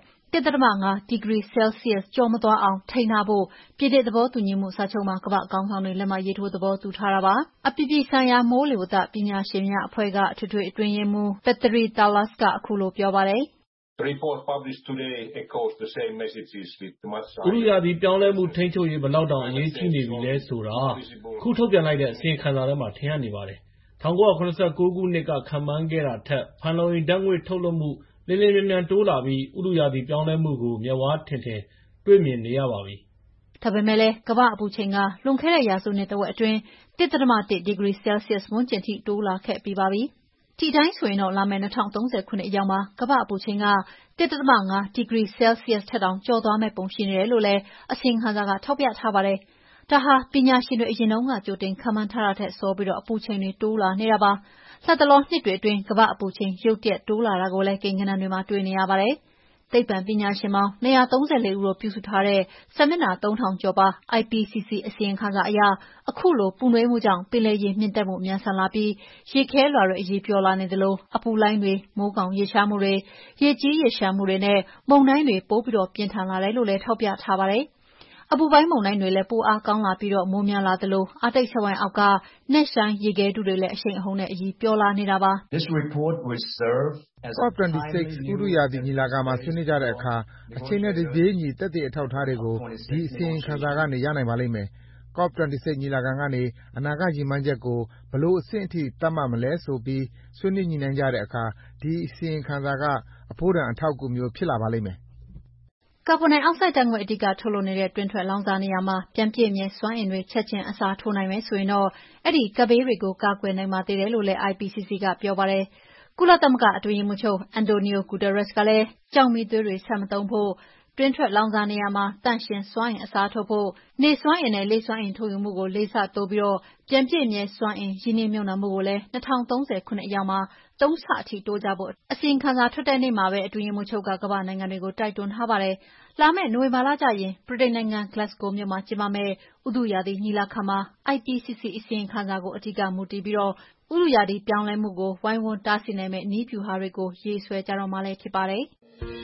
1.5 ဒီဂရီဆဲလ်စီယပ်ကျော်မသွားအောင်ထိန်းထားဖို့ပြင်သစ်သဘောတူညီမှုစာချုပ်မှာကမ္ဘာခေါင်းဆောင်တွေလက်မှတ်ရေးထိုးသဘောတူထားတာပါ။အပြည်ပြည်ဆိုင်ရာမိုးလေဝသပညာရှင်များအဖွဲ့ကအထွေထွေအတွင်းရေးမှူး Petri Talas ကအခုလိုပြောပါတယ်။ The report published today echoes the same messages with much ဥတုရာသီပြောင်းလဲမှုထိန်းချုပ်ရေးဘယ်လောက်တောင်အရေးကြီးနေပြီလဲဆိုတာခုထုတ်ပြန်လိုက်တဲ့အစီရင်ခံစာထဲမှာထင်ဟပ်နေပါတယ်။1989ခုနှစ်ကခန့်မှန်းခဲ့တာထက်ဖန်လုံအိမ်ဓာတ်ငွေ့ထုတ်လွှတ်မှုလင်းလင်းမြန်မြန်တိုးလာပြီးဥတုရာသီပြောင်းလဲမှုကိုမျက်ဝါးထင်ထင်တွေ့မြင်နေရပါပြီ။ဒါပေမဲ့လည်းကမ္ဘာအပူချိန်ကလွန်ခဲ့တဲ့ရာစုနှစ်တဝက်အတွင်း1.1 ဒီဂရီဆဲလ်စီယပ်ဝန်းကျင်ထိတိုးလာခဲ့ပြီးပါပြီ။ဒီတိုင်းဆိုရင်တော့လာမယ့်2030ခုနှစ်အရောက်မှာကမ္ဘာအပူချိန်က1.5 ဒီဂရီဆဲလ်စီယပ်ထက်တောင်ကျော်သွားမယ့်ပုံရှိနေတယ်လို့လည်းအစီရင်ခံစာကထောက်ပြထားပါတယ်။ဒါဟာပညာရှင်တွေအရင်တုန်းကကြိုတင်ခန့်မှန်းထားတာထက်စောပြီးအပူချိန်တွေတိုးလာနေတာပါ။လက်တလောနှစ်တွေအတွင်းကမ္ဘာအပူချိန်ရုတ်တရက်တိုးလာတာကိုလည်းကိန်းဂဏန်းတွေမှာတွေ့နေရပါတယ်။သိပ္ပံပညာရှင်ပေါင်း234ဦးတို့ပြုစုထားတဲ့စာမျက်နှာ3000ကျော်ပါ IPCC အစီရင်ခံစာအရအခုလိုပူနွေးမှုကြောင့်ပင်လယ်ရေမြင့်တက်မှုမြန်ဆန်လာပြီးရေခဲလွှာတွေအရေးပြောလာနေသလိုအပူလှိုင်းတွေမိုးကောင်ရေရှားမှုတွေရေကြီးရေလျှံမှုတွေနဲ့မုန်တိုင်းတွေပိုပြီးပြင်းထန်လာတယ်လို့လည်းထောက်ပြထားပါတယ်။အပူပိုင်းမုန်တိုင်းတွေလည်းပိုအားကောင်းလာပြီးမိုးများလာသလိုအာတိတ်စက်ဝိုင်းအောက်ကနက်ရှိုင်းရေခဲတုတွေလည်းအရှိန်အဟုန်နဲ့အကြီးပြောလာနေတာပါ။ This report will serve as COP26 ဥတုရာသီညီလာခံမှာဆွေးနွေးကြတဲ့အခါအချိန်နဲ့တပြေးညီသက်သေအထောက်အထားတွေကိုဒီအစီရင်ခံစာကနေရနိုင်ပါလိမ့်မယ်။ COP26 ညီလာခံကနေအနာဂတ်ရည်မှန်းချက်ကိုဘယ်လိုအဆင့်အထိသတ်မှတ်မလဲဆိုပြီးဆွေးနွေးညှိနှိုင်းကြတဲ့အခါဒီအစီရင်ခံစာကအဖိုးတန်အထောက်အကူမျိုးဖြစ်လာပါလိမ့်မယ်။ကာဗွန်ဒိုင်အောက်ဆိုက်ဓာတ်ငွေ့အဓိကထုတ်လွှတ်နေတဲ့တွင်းထွက်လောင်စာနေရာမှာပြန်ပြည့်မြဲစွမ်းအင်တွေချက်ချင်းအစားထိုးနိုင်မယ်ဆိုရင်တော့အဲဒီကပ်ဘေးတွေကိုကာကွယ်နိုင်ပါသေးတယ်လို့လည်း IPCC ကပြောပါတယ်။ကုလသမဂ္ဂအတွင်းရေးမှူးချုပ် Antonio Guterres ကလည်းကျောက်မီးသွေးတွေဆက်မသုံးဖို့တွင်းထွက်လောင်စာနေရာမှာသန့်ရှင်းစွမ်းအင်အစားထိုးဖို့နေစွမ်းအင်နဲ့လေစွမ်းအင်ထုတ်ယူမှုကိုလေးစားတိုးပြီးပြန်ပြည့်မြဲစွမ်းအင်ရင်းနှီးမြှုပ်နှံမှုကိုလည်း2030ခုနှစ်အရောက်မှာ3ဆအထိတိုးကြဖို့အစီရင်ခံစာထွက်တဲ့နေ့မှာပဲအတွင်းရေးမှူးချုပ်ကကမ္ဘာနိုင်ငံတွေကိုတိုက်တွန်းထားပါတယ်။လာမယ့်နိုဝင်ဘာလကျရင်ဗြိတိန်နိုင်ငံ Glasgow မြို့မှာကျင်းပမယ့်ဥတုရာသီညီလာခံမှာ IPCC အစီရင်ခံစာကိုအဓိကမူတည်ပြီးဥတုရာသီပြောင်းလဲမှုကိုဝိုင်းဝန်းတားဆီးနိုင်မယ့်နည်းဗျူဟာတွေကိုရေးဆွဲကြတော့မှာလည်းဖြစ်ပါတယ်။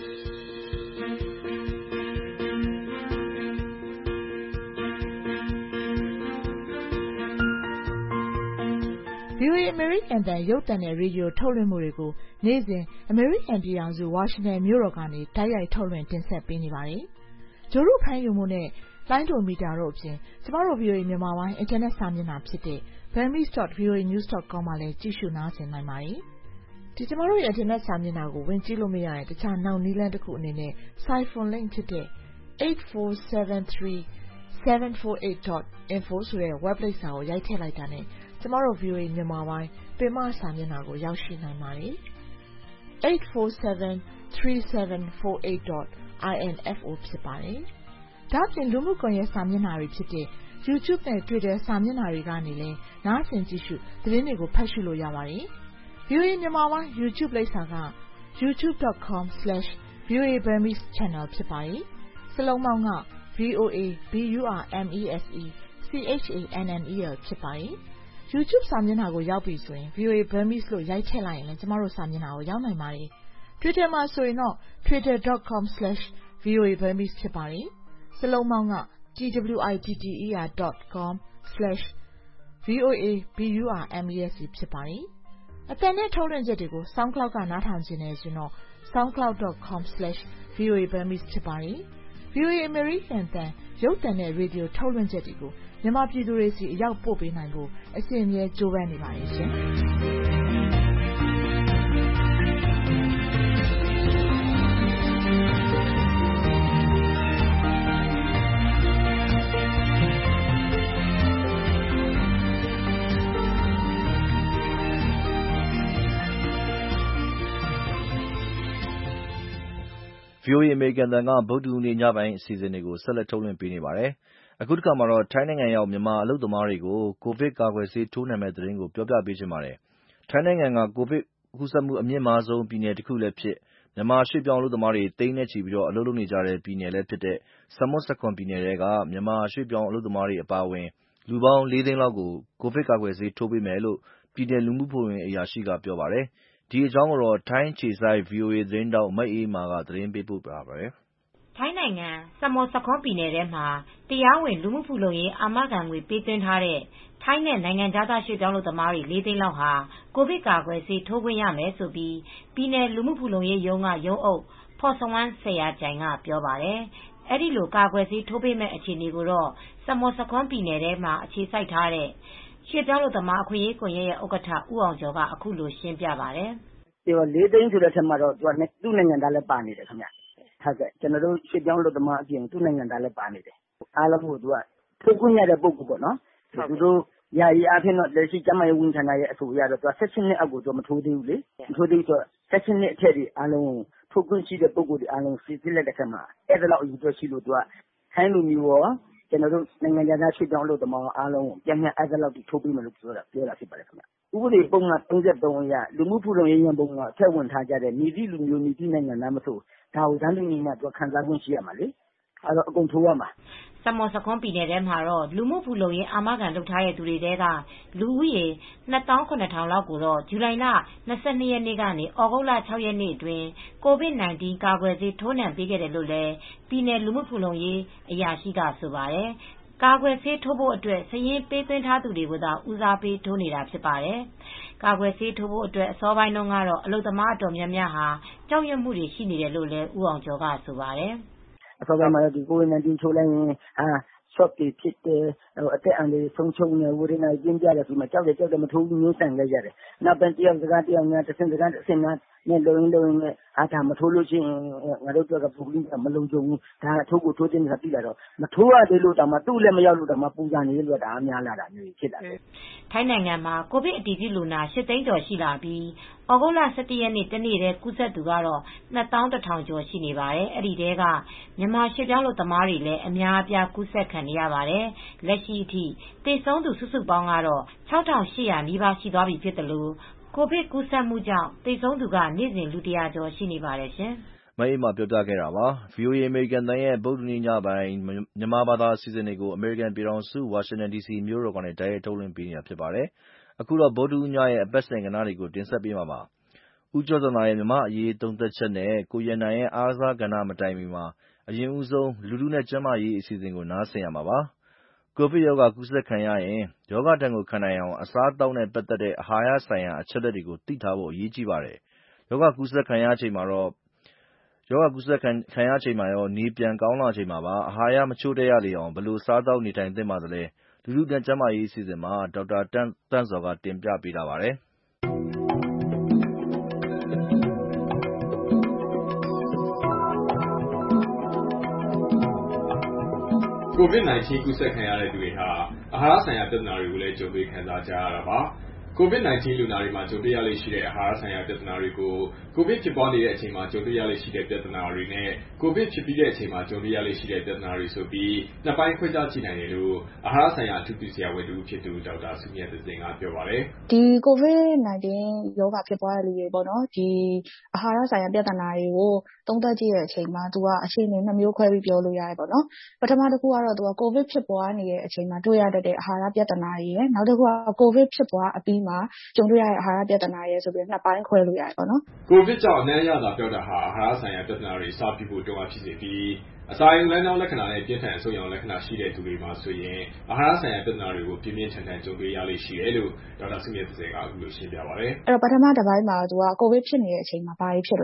VOA အမေရိကန်အသံရုပ်သံနဲ့ရေဒီယိုထုတ်လွှင့်မှုတွေကိုနေ့စဉ်အမေရိကန်ပြည်ထောင်စုဝါရှင်တန်မြို့တော်ကနေတိုက်ရိုက်ထုတ်လွှင့်တင်ဆက်ပေးနေပါတယ်။ဂြိုလ်တုဖမ်းယူမှုနဲ့လိုင်းဒိုမီတာတို့အပြင်ကျမတို့ VOA မြန်မာပိုင်းအင်တာနက်စာမျက်နှာဖြစ်တဲ့ burmese.voanews.com မှာလည်းကြည့်ရှုနားဆင်နိုင်ပါတယ်။ကျမတို့ရဲ့အင်တာနက်စာမျက်နှာကိုဝင်ကြည့်လို့မရရင်တခြားနောက်နည်းလမ်းတစ်ခုအနေနဲ့ Siphon link ဖြစ်တဲ့ 8473748.info ဆိုတဲ့ web လိပ်စာကိုရိုက်ထည့်လိုက်တာနဲ့ကျမတို့ VOA မြန်မာပိုင်းပင်မစာမျက်နှာကိုရောက်ရှိနိုင်ပါတယ်။ 8473748.info ဖြစ်ပါတယ်။ဒါ့အပြင်လူမှုကွန်ရက်စာမျက်နှာတွေဖြစ်တဲ့ YouTube နဲ့ Twitter စာမျက်နှာတွေကနေလည်းနားဆင်ကြည့်ရှုသတင်းတွေကိုဖတ်ရှုလို့ရပါတယ်။ VOA မြန်မာပိုင်း YouTube လိပ်စာက youtube.com/VOA Burmese channel ဖြစ်ပါတယ်။စလုံးပေါင်းက VOA BURMESE CHANNEL ဖြစ်ပါတယ်။ YouTube စာမျက်နှာကိုရောက်ပြီဆိုရင် VOA Burmese လို့ရိုက်ထည့်လိုက်ရင်လည်းကျမတို့စာမျက်နှာကိုရောက်နိုင်ပါတယ်။ Twitter မှာဆိုရင်တော့ twitter.com/VOA Burmese ဖြစ်ပါတယ်။စလုံးပေါင်းက twitter.com/VOA BURMESE ဖြစ်ပါတယ်။အသံနဲ့ထုတ်လွှင့်ချက်တွေကို SoundCloud ကနားထောင်ချင်တယ်ဆိုရင်တော့ soundcloud.com/VOA Burmese ဖြစ်ပါတယ်။ VOA American အသံရုပ်သံနဲ့ရေဒီယိုထုတ်လွှင့်ချက်တွေကိုမြန်မာပြည်သူတွေဆီအရောက်ပို့ပေးနိုင်ဖို့အစဉ်အမြဲကြိုးပမ်းနေပါတယ်ရှင်။ VOA အမေရိကန်အသံက ဗုဒ္ဓဟူးနေ့ညပိုင်းအစီအစဉ်တွေကိုဆက်လက်ထုတ်လွှင့်ပေးနေပါတယ်။အခုတခါမှာတော့ထိုင်းနိုင်ငံရောက်မြန်မာအလုပ်သမားတွေကိုကိုဗစ်ကာကွယ်ဆေးထိုးနှံမယ့်သတင်းကိုပြောပြပေးချင်ပါတယ်။ထိုင်းနိုင်ငံကကိုဗစ်ကူးစက်မှုအမြင့်မားဆုံးပြည်နယ်တခုလည်းဖြစ်မြန်မာရွှေ့ပြောင်းအလုပ်သမားတွေသိန်းနဲ့ချီပြီးအလုပ်လုပ်နေကြတဲ့ပြည်နယ်လည်းဖြစ်တဲ့ဆမွတ်ဆာခွန်ပြည်နယ်ထဲကမြန်မာရွှေ့ပြောင်းအလုပ်သမားတွေအပါအဝင်လူပေါင်း4 သိန်းလောက်ကိုကိုဗစ်ကာကွယ်ဆေးထိုးပေးမယ်လို့ပြည်နယ်လူမှုဖူလုံရေးအရာရှိကပြောပါတယ်။ဒီအကြောင်းကိုထိုင်းအခြေစိုက် VOA သတင်းထောက်မအေးမာကသတင်းပေးပို့ထားပါတယ်။ထိုင်းနိုင်ငံဆမွတ်ဆာခွန်းပြည်နယ်ထဲမှာတရားဝင်လူမှုဖူလုံရေးအာမခံငွေပေးသွင်းထားတဲ့ထိုင်းနဲ့နိုင်ငံခြားသားရွှေ့ပြောင်းအလုပ်သမားတွေ4 သိန်းလောက်ဟာကိုဗစ်ကာကွယ်ဆေးထိုးခွင့်ရမယ်လို့ပြည်နယ်လူမှုဖူလုံရေးရုံးကရုံးအုပ်ဖော်စဝမ်းဆရာကြိုင်ကပြောပါတယ်။အဲဒီလိုကာကွယ်ဆေးထိုးပေးမယ့်အခြေအနေကိုတော့ဆမွတ်ဆာခွန်းပြည်နယ်ထဲမှာအခြေစိုက်ထားတဲ့ရွှေ့ပြောင်းအလုပ်သမားအခွင့်အရေးကွန်ရက်ရဲ့ဥက္ကဋ္ဌဦးအောင်ကျော်ကအခုလိုရှင်းပြပါတယ်။4 သိန်းဆိုတဲ့အထက်မှာတော့သူ့နိုင်ငံသားလည်းပါနေတယ်ခင်ဗျ။ဟုတ်ကဲ့ကျွန်တော်တို့ရွှေ့ပြောင်းအလုပ်သမားအပြင်သူ့နိုင်ငံသားလည်းပါနေတယ်။အားလုံးကိုထိုးခွင့်ရတဲ့ပုဂ္ဂိုလ်ပေါ့နော်။သူတို့ယာယီအားဖြင့်တော့လက်ရှိကျန်းမာရေးဝန်ကြီးဌာနရဲ့အဆိုအရတော့16 နှစ်အောက်ကိုမထိုးသေးဘူးလေ။မထိုးသေးဘူးဆိုတော့16 နှစ်အထက်တွေအားလုံးထိုးခွင့်ရှိတဲ့ပုဂ္ဂိုလ်တွေအားလုံးစစ်စစ်လက်တဲ့ခါမှာအဲ့ဒါလောက်အယူအတွက်ရှိလို့ထိုင်းလူမျိုးရောကျွန်တော်တို့နိုင်ငံသားရွှေ့ပြောင်းအလုပ်သမားအားလုံးပြန်ပြန်အဲ့ဒါလောက်ထိုးပေးမယ်လို့ပြောတာဖြစ်ပါတယ်ခင်ဗျ။ဥပဒေပုံမှန်33အရလူမှုဖူလုံရေးရန်ပုံကထည့်ဝင်ထားကြတဲ့မြည်သည့်လူမျိုးမြည်သည့်နိုင်ငံသားမဆိုဒါကိုတန်းတူညီမျှခံစားခွင့်ရှိရမှာလေအဲ့တော့အကုန်ထိုးရမှာဆမွတ်ဆာခွန်းပြည်နယ်ထဲမှာတော့လူမှုဖူလုံရေးအာမခံလုပ်ထားတဲ့သူတွေထဲကလူဦးရေ27000လောက်ကိုတော့ဇူလိုင်လ22ရက်နေ့ကနေဩဂုတ်လ6ရက်နေ့အတွင်း COVID-19 ကာကွယ်ဆေးထိုးနှံပေးခဲ့တယ်လို့လည်းပြည်နယ်လူမှုဖူလုံရေးအရာရှိကဆိုပါတယ်။ကာကွယ်ဆေးထိုးဖို့အတွက်စာရင်းပေးသွင်းထားသူတွေကိုသာဦးစားပေးထိုးနေတာဖြစ်ပါတယ်။ကာကွယ်ဆေးထိုးဖို့အတွက်အစောပိုင်းတုန်းကတော့အလုပ်သမားအတော်များများဟာကြောက်ရွံ့မှုတွေရှိနေတယ်လို့လည်းဦးအောင်ကျော်ကဆိုပါတယ်။အစောပိုင်းမှာဒီ COVID-19 ထိုးလိုက်ရင်short တွေဖြစ်တယ်အသက်အန္တရာယ်ဆုံးရှုံးတယ်ဝေဒနာကျဉ်းကြတယ်ဆိုမှကြောက်တယ်မထိုးဘူးမျိုးဆန်ခဲ့ကြတယ်။နောက်ပိုင်းတယောက်စကားတယောက်များတစ်ဆင့်နဲ့လုံရင်းနဲ့ဒါမထိုးလို့ရှိရင်ငါတို့ကပူပြီးမလုံခြုံဘူးဒါထိုးကိုထိုးတင်တာသိလာတော့မထိုးရသေးလို့တောင်မှသူ့လည်းမရောက်လို့တောင်မှပူဇာနေလို့ဒါများလာတာမျိုးဖြစ်လာတယ်။ထိုင်းနိုင်ငံမှာကိုဗစ်အတည်ပြုလူနာ8 သိန်းကျော်ရှိလာပြီးဩဂုတ်လ17ရက်နေ့တနေ့တည်းကူးစက်သူကတော့21000ကျော်ရှိနေပါတယ်။အဲဒီထဲကမြန်မာရွှေ့ပြောင်းလူသမားတွေလည်းအများအပြားကူးစက်ခံနေရပါတယ်။လက်ရှိအထိသေဆုံးသူစုစုပေါင်းကတော့6800နီးပါးရှိသွားပြီဖြစ်တယ်လို့ကိုဗစ်ကူးစက်မှုကြောင့်သေဆုံးသူကနေ့စဉ်လူ100ကျော်ရှိနေပါတယ်ရှင်။မအေးမပြောပြခဲ့တာပါ။ VOA အမေရိကန်အသံရဲ့ဗုဒ္ဓဟူးနေ့ညပိုင်းမြန်မာဘာသာအစီအစဉ်တွေကိုအမေရိကန်ပြည်ထောင်စုဝါရှင်တန် DC မြို့တော်ကနေတိုက်ရိုက်ထုတ်လွှင့်ပေးနေတာဖြစ်ပါတယ်။အခုတော့ဗုဒ္ဓဟူးညရဲ့အပတ်စဉ်ကဏ္ဍတွေကိုတင်ဆက်ပေးမှာပါ။ဦးကျော်ဇံသာရဲ့မြန်မာ့အရေးသုံးသပ်ချက်နဲ့ကိုရန်နိုင်ရဲ့အားကစားကဏ္ဍမတိုင်မီမှာအရင်ဦးဆုံးလူထုနဲ့ကျန်းမာရေးအစီအစဉ်ကိုနားဆင်ရမှာပါ။ကိုဗစ်ရောဂါကူးစက်ခံရရင်ရောဂါဒဏ်ကိုခံနိုင်အောင်အစားအသောက်နဲ့ပတ်သက်တဲ့အာဟာရဆိုင်ရာအချက်အလက်တွေကိုသိထားဖို့အရေးကြီးပါတယ်။ရောဂါကူးစက်ခံရချိန်မှာရောနေပြန်ကောင်းလာချိန်မှာပါအာဟာရမချို့တဲ့ရလေအောင်ဘယ်လိုစားသောက်နေထိုင်သင့်ပါသလဲလူထုနဲ့ကျန်းမာရေးအစီအစဉ်မှာဒေါက်တာတန့်ဇော်ကတင်ပြပေးထားပါတယ်။ COVID-19 ကူးစက်ခံရတဲ့သူတွေဟာအာဟာရဆိုင်ရာပြဿနာတွေကိုလည်းကြုံတွေ့ခံစားကြရတာပါ။ COVID-19 လူနာတွေမှာကြုံတွေ့ရလေ့ရှိတဲ့အာဟာရဆိုင်ရာပြဿနာတွေကိုကိုဗစ်ဖြစ်ပွားနေတဲ့အချိန်မှာကြုံတွေ့ရလေ့ရှိတဲ့ပြဿနာတွေနဲ့ကိုဗစ်ဖြစ်ပြီးတဲ့အချိန်မှာကြုံတွေ့ရလေ့ရှိတဲ့ပြဿနာတွေဆိုပြီးနှစ်ပိုင်းခွဲခြားကြည့်နိုင်တယ်လို့အာဟာရဆိုင်ရာအထူးကုဆရာဝန်တဦးဖြစ်သူဒေါက်တာစုမြတ်သဇင်ကပြောပါတယ်။ဒီ COVID-19 ရောဂါဖြစ်ပွားတဲ့လူတွေပေါ့နော်ဒီအာဟာရဆိုင်ရာပြဿနာတွေကိုသုံးသပ်ကြည့်တဲ့အချိန်မှာသူကအခြေအနေနှစ်မျိုးခွဲပြီးပြောလို့ရတယ်ပေါ့နော်။ပထမတစ်ခုကတော့သူကကိုဗစ်ဖြစ်ပွားနေတဲ့အချိန်မှာတွေ့ရတဲ့အာဟာရပြဿနာတွေရယ်နောက်တစ်ခုကကိုဗစ်ဖြစ်ပွားအပြီးမှာကြုံတွေ့ရတဲ့အာဟာရပြဿနာရယ်ဆိုပြီးနှစ်ပိုင်းခွဲလို့ရတယ်ပေါ့နော်။ကိုဗစ်ကြောင့်အနံ့ရတာပျောက်တာဟာအာဟာရဆိုင်ရာပြဿနာတွေစပြုဖို့တွန်းအားဖြစ်စေပြီးအစာအိမ်လမ်းကြောင်းလက္ခဏာနဲ့ပြင်းထန်အဆုတ်ရောင်လက္ခဏာရှိတဲ့သူတွေမှာဆိုရင်အာဟာရဆိုင်ရာပြဿနာတွေကိုပြင်းပြင်းထန်ထန်ကြုံတွေ့ရလိမ့်ရှိတယ်လို့ဒေါက်တာစုမြတ်သဇင်ကအခုလိုရှင်းပြပါတယ်။အဲ့တော့ပထမတစ်ပိုင်းမှာသူကကိုဗစ်ဖြစ်နေတဲ့အချိန်မှာဘာတွေဖြစ်လဲပေါ့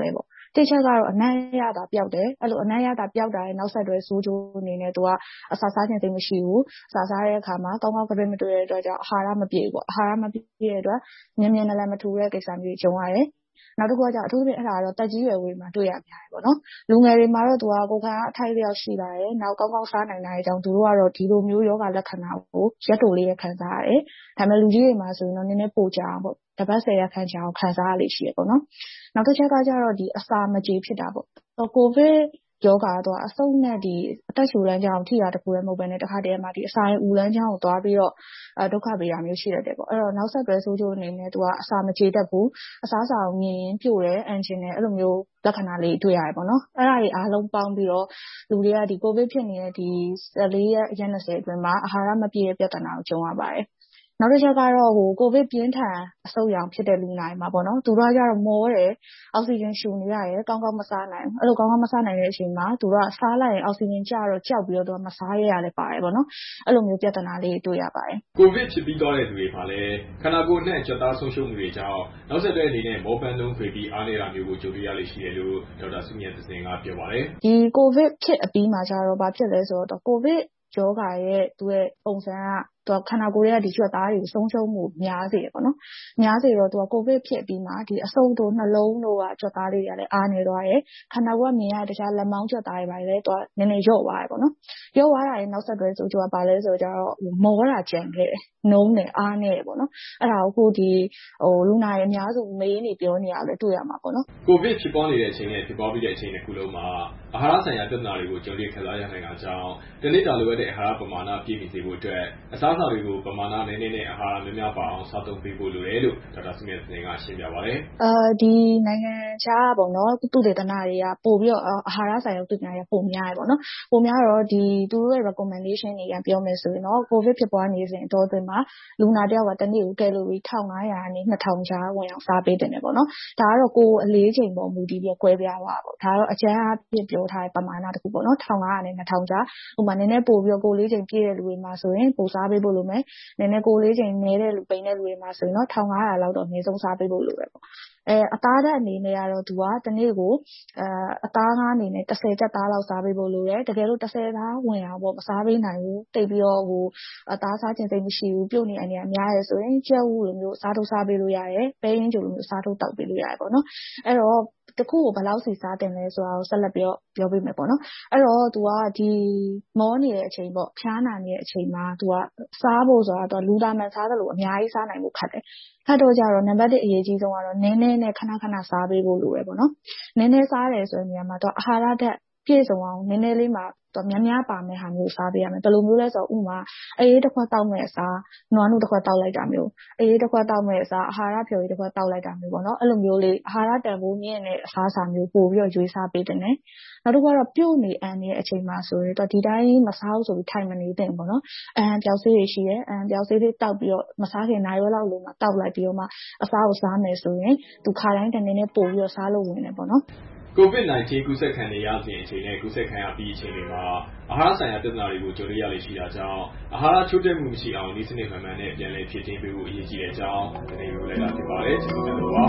တစ်ချက်ကတော့အနံ့ရတာပျောက်တယ်အဲ့လိုအနံ့ရတာပျောက်တာရဲ့နောက်ဆက်တွဲဆိုးကျိုးအနေနဲ့သူကအစာစားခြင်းသိမရှိဘူးအစာစားတဲ့အခါမှာကောင်းကောင်းကပစ်မတွေ့တဲ့အတွက်ကြောင့်အာဟာရမပြည့်ဘူးပေါ့အာဟာရမပြည့်တဲ့အတွက်မြင်နလန်မထူတဲ့ကိစ္စမျိုးကြုံရတယ်နောက်တစ်ခုကကျအထူးသဖြင့်အဲ့ဒါကတော့တက်ကြီးရွယ်ဝေးမှာတွေ့ရများတယ်ပေါ့နော်လူငယ်တွေမှာတော့သူကကိုယ်ခံအထိုက်လျောက်ရှိလာတယ်နောက်ကောင်းကောင်းစားနိုင်တဲ့ကြောင့်သူတို့ကတော့ဒီလိုမျိုးယောဂလက္ခဏာကိုရက်တိုလေးရခံစားရတယ်ဒါပေမဲ့လူကြီးတွေမှာဆိုရင်တော့နည်းနည်းပိုကြအောင်ပေါ့တပတ်10ရက်ခန့်ကြာအောင်ခံစားရလိမ့်ရှိရပေါ့နော်နောက်တစ်ချက်ကကျတော့ဒီအစာမကြေဖြစ်တာပေါ့ကိုဗစ်ယောဂကတော့အဆုတ်နဲ့ဒီအသက်ရှူလမ်းကြောင်းထိတာတခုလည်းမဟုတ်ဘဲနဲ့တခါတည်းမှာဒီအစာရင်ဦးလမ်းကြောင်းကိုသွားပြီးတော့ဒုက္ခပေးတာမျိုးရှိရတယ်ပေါ့အဲ့တော့နောက်ဆက်တွဲဆိုးကျိုးအနေနဲ့သူကအစာမကြေတတ်ဘူးအစားအစာကိုမြင်ပြို့တယ်အန်ချင်တယ်အဲ့လိုမျိုးလက္ခဏာလေးတွေ့ရတယ်ပေါ့နော်အဲ့ဒါတွေအားလုံးပေါင်းပြီးတော့လူတွေကဒီကိုဗစ်ဖြစ်နေတဲ့ဒီ14ရက်ရက်20အတွင်းမှာအာဟာရမပြည့်တဲ့ပြဿနာကိုကြုံရပါတယ်နောက်တစ်ချက်ကတော့ကိုဗစ်ပြင်းထန်အဆုတ်ရောင်ဖြစ်တဲ့လူနာတွေမှာပေါ့နော်သူတို့ကကြတော့မောတယ်အောက်ဆီဂျင်ရှူနေရတယ်ကောင်းကောင်းမစားနိုင်အဲ့လိုကောင်းကောင်းမစားနိုင်တဲ့အချိန်မှာသူတို့ကစားလိုက်ရင်အောက်ဆီဂျင်ကျတော့ကြောက်ပြီးတော့မစားရရလဲပါတယ်ပေါ့နော်အဲ့လိုမျိုးပြဿနာလေးတွေ့ရပါတယ်ကိုဗစ်ဖြစ်ပြီးတော့တဲ့သူတွေမှာလည်းခန္ဓာကိုယ်နဲ့ကြွက်သားဆုံးရှုံးမှုတွေကြောင့်နောက်ဆက်တွဲအနေနဲ့မောပန်းလုံးခွေပြီးအားနေတာမျိုးကိုကြုံတွေ့ရလိမ့်ရှိတယ်လို့ဒေါက်တာစုမြတ်သဇင်ကပြောပါတယ်ဒီကိုဗစ်ဖြစ်အပြီးမှာကျတော့ဘာဖြစ်လဲဆိုတော့ကိုဗစ်ယောဂရဲ့သူ့ရဲ့ပုံစံကသူခန္ဓာကိုယ်ရဲ့ဒီကြွက်သားတွေကိုဆုံးရှုံးမှုများစေတယ်ပေါ့နော်များစေတော့သူကိုဗစ်ဖြစ်ပြီးမှဒီအဆုပ်တို့နှလုံးတို့ကကြွက်သားတွေကလည်းအားနေသွားတယ်ခန္ဓာကိုယ်ကမြင်ရတခြားလက်မောင်းကြွက်သားတွေပါလေသူကနည်းနည်းလျော့သွားတယ်ပေါ့နော်လျော့သွားတာရဲ့နောက်ဆက်တွဲဆိုကြပါလဲဆိုတော့မောတာကြံခဲ့တယ်နှုံးတယ်အားနေတယ်ပေါ့နော်အဲ့ဒါကိုဒီလူနာတွေအများစုမေးနေပြောနေရလဲတွေ့ရမှာပေါ့နော်ကိုဗစ်ဖြစ်ပွားနေတဲ့အချိန်နဲ့ဖြစ်ပွားပြီးတဲ့အချိန်တစ်ခုလုံးမှာအာဟာရဆိုင်ရာပြဿနာတွေကိုကြုံတွေ့ခံစားရနိုင်တာကြောင့်ဒီနေ့တာလိုတဲ့အာဟာရပမာဏပြည့်မီစေဖို့အတွက်အစားအစာတွေကိုပမာဏနည်းနည်းနဲ့အာဟာရများများပါအောင်စားသုံးပေးဖို့လိုတယ်လို့ဒေါက်တာစုမြတ်သင်ကရှင်းပြပါတယ်ဒီနိုင်ငံခြားပေါ့နော်သုတေသနတွေကပို့ပြီးတော့အာဟာရဆိုင်ရာသုတေသနတွေကပိုများတယ်ပေါ့နော်ပိုများတော့ဒီသူတို့ရဲ့ recommendation တွေကပြောမယ်ဆိုရင်တော့ကိုဗစ်ဖြစ်ပွားနေစဉ်အတောအတွင်းမှာလူနာတယောက်ကတစ်နေ့ကိုကယ်လိုရီ1500ကနေ2000ကြားဝင်အောင်စားပေးတယ်ပေါ့နော်ဒါကတော့ကိုယ်အလေးချိန်ပေါ်မူတည်ပြီးကွဲပြားသွားပါပေါ့ဒါကတော့အကျဉ်းအားဖြင့်ပြောထားတဲ့ပမာဏတစ်ခုပေါ့နော်1500နဲ့2000ကြားဥပမာနည်းနည်းပို့ပြီးတော့ကိုယ်လေးချိန်ပြည့်တဲ့လူတွေမှာဆိုရင်ပို့စားပေးဖို့လိုမယ်နည်းနည်းကိုယ်လေးချိန်နည်းတဲ့လူပိန်တဲ့လူတွေမှာဆိုရင်တော့1500လောက်တော့အနည်းဆုံးစားပေးဖို့လိုပဲပေါ့အသားဓာတ်အနေနဲ့ကတော့သူကတစ်နေ့ကိုအသားငါးအနေနဲ့10ကျပ်သားလောက်စားပေးဖို့လိုတယ်တကယ်လို့10သားဝင်အောင်ပေါ့မစားပေးနိုင်ဘူးတိတ်ပြီးတော့အသားစားခြင်းစိတ်မရှိဘူးပြုတ်နေအနေနဲ့အများရဲဆိုရင်ကြက်ဥလိုမျိုးစားထုတ်စားပေးလို့ရတယ်ပဲရင်းကျိုလိုမျိုးစားထုတ်တောက်ပေးလို့ရတယ်ပေါ့နော်အဲ့တော့တခုကိုဘယ်လောက်စီစားတင်လဲဆိုတာကိုဆက်လက်ပြောပေးမယ်ပေါ့နော်အဲ့တော့သူကဒီမောနေတဲ့အချိန်ပေါ့ဖျားနာနေတဲ့အချိန်မှာသူကစားဖို့ဆိုတာသူကလူသားမှန်စားသလိုအများကြီးစားနိုင်ဖို့ခက်တယ်ခက်တော့ကြတော့နံပါတ်1အရေးကြီးဆုံးကတော့နည်းနည်းနဲ့ခဏခဏစားပေးဖို့လိုပဲပေါ့နော်နည်းနည်းစားတယ်ဆိုရင်နေရာမှာသူအာဟာရဓာတ်ပြည့်စုံအောင်နည်းနည်းလေးမှာများများပါမယ်ဟာမျိုးစားပေးရမယ်ဘယ်လိုမျိုးလဲဆိုတော့ဥမာအေးတစ်ခွက်တောက်မဲ့အစားနွားနို့တစ်ခွက်တောက်လိုက်တာမျိုးအေးတစ်ခွက်တောက်မဲ့အစားအာဟာရဖြော်ရည်တစ်ခွက်တောက်လိုက်တာမျိုးပေါ့နော်အဲ့လိုမျိုးလေးအာဟာရတန်ဖိုးမြင့်တဲ့အစားအစာမျိုးပို့ပြီးတော့ရွေးစားပေးတယ်နောက်တစ်ခုကတော့ပြုတ်နေအန်နေတဲ့အချိန်မှာဆိုရင်တော့ဒီတိုင်းမစားဘူးဆိုပြီးထိုင်မနေသင့်ပေါ့နော်ပျောက်ဆေးတွေရှိတယ်ပျောက်ဆေးလေးတောက်ပြီးတော့မစားခင်နိုင်ရွက်လောက်လို့မှတောက်လိုက်ပြီးတော့မှအစားကိုစားမယ်ဆိုရင်သူခါတိုင်းတနေ့နဲ့ပို့ပြီးတော့စားလို့ဝင်တယ်ပေါ့နော် COVID-19 ကူးစက်ခံနေရစဉ်အချိန်နဲ့ကူးစက်ခံရပြီးအချိန်တွေမှာအာဟာရဆိုင်ရာပြဿနာတွေကိုကြုံရလိမ့်ရှိတာကြောင့်အာဟာရချို့တဲ့မှုမရှိအောင်နည်းစနစ်မှန်မှန်နဲ့ပြန်လည်ဖြည့်တင်းပေးဖို့အရေးကြီးတဲ့အကြောင်းဒီနေ့ပြောလိုက်တာဖြစ်ပါတယ်ကျေးဇူးတင်ပါ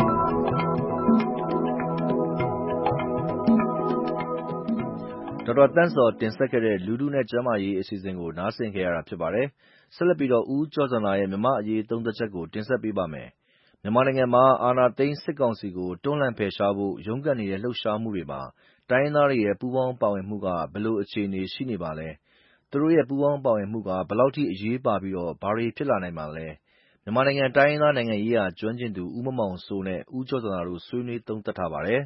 ဒေါက်တာသန်းစောတင်ဆက်ခဲ့တဲ့လူထုနဲ့ကျန်းမာရေးအစီအစဉ်ကိုနားဆင်ခဲ့ရတာဖြစ်ပါတယ်ဆက်လက်ပြီးတော့ဦးကျော်စံလာရဲ့မြန်မာအရေးသုံးသက်ချက်ကိုတင်ဆက်ပေးပါမယ်မြန်မာနိုင်ငံမှာအာဏာသိမ်းစစ်ကောင်စီကိုတွန်းလှန်ဖယ်ရှားဖို့ရုန်းကန်နေတဲ့လှုပ်ရှားမှုတွေမှာတိုင်းရင်းသားတွေရဲ့ပူးပေါင်းပါဝင်မှုကဘယ်လိုအခြေအနေရှိနေပါလဲသူတို့ရဲ့ပူးပေါင်းပါဝင်မှုကဘယ်လောက်ထိအရေးပါပြီးတော့ဘာတွေဖြစ်လာနိုင်ပါလဲမြန်မာနိုင်ငံတိုင်းရင်းသားနိုင်ငံရေးရာကျွမ်းကျင်သူဦးမောင်မောင်စိုးနဲ့ဦးကျော်စံလာတို့ဆွေးနွေးသုံးသပ်ထားပါတယ်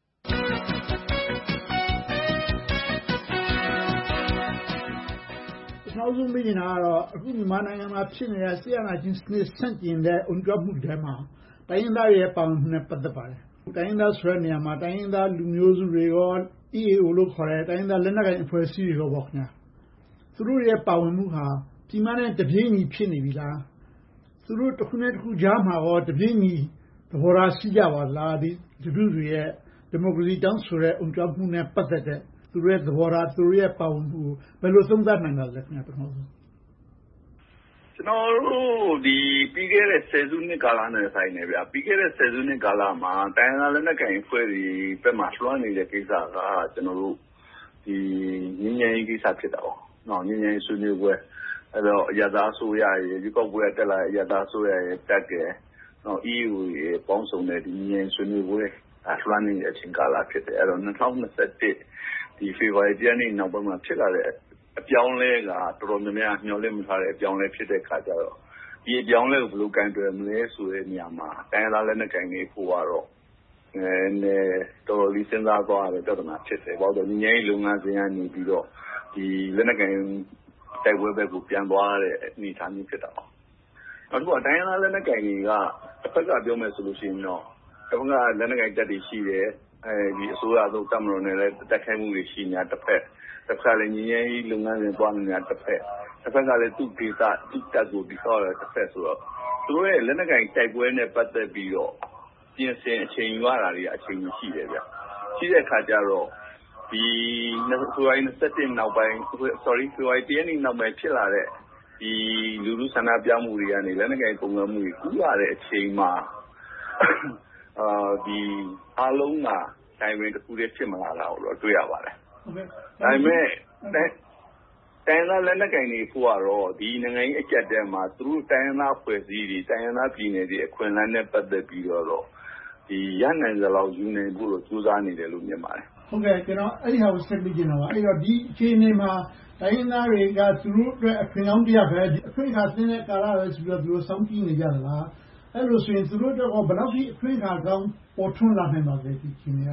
နောက်ဆုံးသိချင်တာကတော့အခုမြန်မာနိုင်ငံမှာဖြစ်နေတဲ့ဆီယနာချင်းစနစ်ဆန့်ကျင်တဲ့အုံကြွမှုတွေမှာတိုင်းရင်းသားရဲ့ပါဝင်မှုနဲ့ပတ်သက်ပါတယ်။တိုင်းရင်းသားဆိုတဲ့နေရာမှာတိုင်းရင်းသားလူမျိုးစုတွေရော EAO လို့ခေါ်တဲ့တိုင်းရင်းသားလက်နက်ကိုင်အဖွဲ့အစည်းတွေရောပေါ့ခင်ဗျာ။သူတို့ရဲ့ပါဝင်မှုဟာပြည်မနဲ့တပြေးညီဖြစ်နေပြီလား။သူတို့တစ်ခုနဲ့တစ်ခုကြားမှာရောတပြေးညီသဘောထားရှိကြပါလားဒီလူတွေရဲ့ဒီမိုကရေစီတောင်းဆိုတဲ့အုံကြွမှုနဲ့ပတ်သက်တဲ့သူတို့ရဲ့သဘောထားသူတို့ရဲ့ပါဝင်မှုဘယ်လိုသုံးသပ်နိုင်ပါလဲခင်ဗျာပထမဆုံးကျတော်တို့ပြီးခဲ့တဲ့ဆယ်စုနှစ်ကာလနဲ့ဆိုင်နေဗျာပြီးခဲ့တဲ့ဆယ်စုနှစ်ကာလမှာတိုင်းရင်းသားလက်နက်ကိုင်အဖွဲ့တွေဘက်မှာလွှမ်းနေတဲ့ကိစ္စကကျွန်တော်တို့ငြိမ်းချမ်းရေးကိစ္စဖြစ်တာပေါ့နော်ငြိမ်းချမ်းရေးဆွေးနွေးပွဲအဲ့တော့အရသာအစိုးရရဲ့ရွေးကောက်ပွဲတက်လာတဲ့အရသာအစိုးရရဲ့တက်တယ်နော် EU ရဲ့ပေါင်းစုံတဲ့ငြိမ်းချမ်းရေးဆွေးနွေးပွဲလွှမ်းနေတဲ့အချိန်ကာလဖြစ်တယ်အဲ့တော့2021ဖေဖော်ဝါရီလနေ့နောက်ပိုင်းမှာဖြစ်လာတဲ့အပြောင်းလဲကတော်တော်များများမျှော်လင့်မထားတဲ့အပြောင်းလဲဖြစ်တဲ့ခါကျတော့ဒီအပြောင်းလဲကိုဘယ်လိုကင်တွယ်မလဲဆိုတဲ့နေရာမှာတိုင်းရင်းသားလက်နက်ကိုင်တွေဖို့ကတော့တော်တော်လေးစဉ်းစားသွားရတဲ့ပြဿနာဖြစ်တယ်။ဘာလို့လဲငြိမ်းချမ်းရေးလုပ်ငန်းစဉ်ကနေပြီးတော့ဒီလက်နက်ကိုင်တိုက်ပွဲဘက်ကိုပြန်သွားတဲ့အနေအထားမျိုးဖြစ်တာပေါ့။နောက်တစ်ခုကတိုင်းရင်းသားလက်နက်ကိုင်တွေကတစ်ဖက်ကပြောမယ်ဆိုလို့ရှိရင်တော့တစ်ဖက်ကလက်နက်ကိုင်တပ်တွေရှိတယ်ဒီအစိုးရအစိုးတမတော်နဲ့လည်းတက်ခိုင်းမှုတွေရှိနေတာတစ်ဖက်ကလည်းငြိမ်းချမ်းရေးလုပ်ငန်းစဉ်သွားနေတာတစ်ဖက်ကလည်းသူ့ဒေသသူ့တပ်ကိုပြီးတော့တစ်ဖက်ဆိုတော့သူတို့ရဲ့လက်နက်ကိုင်တိုက်ပွဲနဲ့ပတ်သက်ပြီးတော့ပြင်ဆင်အချိန်ယူရတာတွေအချိန်ရှိတယ်ဗျရှိတဲ့အခါကျတော့ဒီဖေဖော်ဝါရီ21နောက်ပိုင်းဖေဖော်ဝါရီ1ရက်နေ့နောက်ပိုင်းဖြစ်လာတဲ့ဒီလူလူဆန္ဒပြမှုတွေကနေလက်နက်ကိုင်ပုံစံမှုတွေကူးရတဲ့အချိန်မှာဒီအားလုံးကတိုင်းဝင်တစ်ခုတည်းဖြစ်မလာတာကိုတော့တွေ့ရပါတယ်။ဒါပေမဲ့တိုင်းသားလက်နက်ကိုင်တွေဖို့ကတော့ဒီနိုင်ငံရေးအကြက်တဲမှာသူတို့တိုင်းသားဖွဲ့စည်းတွေတိုင်းသားပြည်နယ်တွေအခွင့်အလမ်းနဲ့ပတ်သက်ပြီးတော့ဒီရနိုင်သလောက်ယူနိုင်ဖို့တော့ကြိုးစားနေတယ်လို့မြင်ပါတယ်။ဟုတ်ကဲ့ကျွန်တော်အဲ့ဒီဟာကိုဆက်ပြီးကျင်တော့ပါအဲ့တော့ဒီအခြေအနေမှာတိုင်းသားတွေကသူတို့အတွက်အခွင့်အရေးတရားပဲအခွင့်အခါသင်တဲ့ကာလပဲဆိုတော့သူတို့စောင့်ကြည့်နေကြသလားအဲ့လိုဆိုရင်သူတို့တော့ဘယ်လောက်ထိအခွင့်အခါကောင်းပေါ်ထွန်းလာနိုင်ပါလဲဒီအခြေအနေက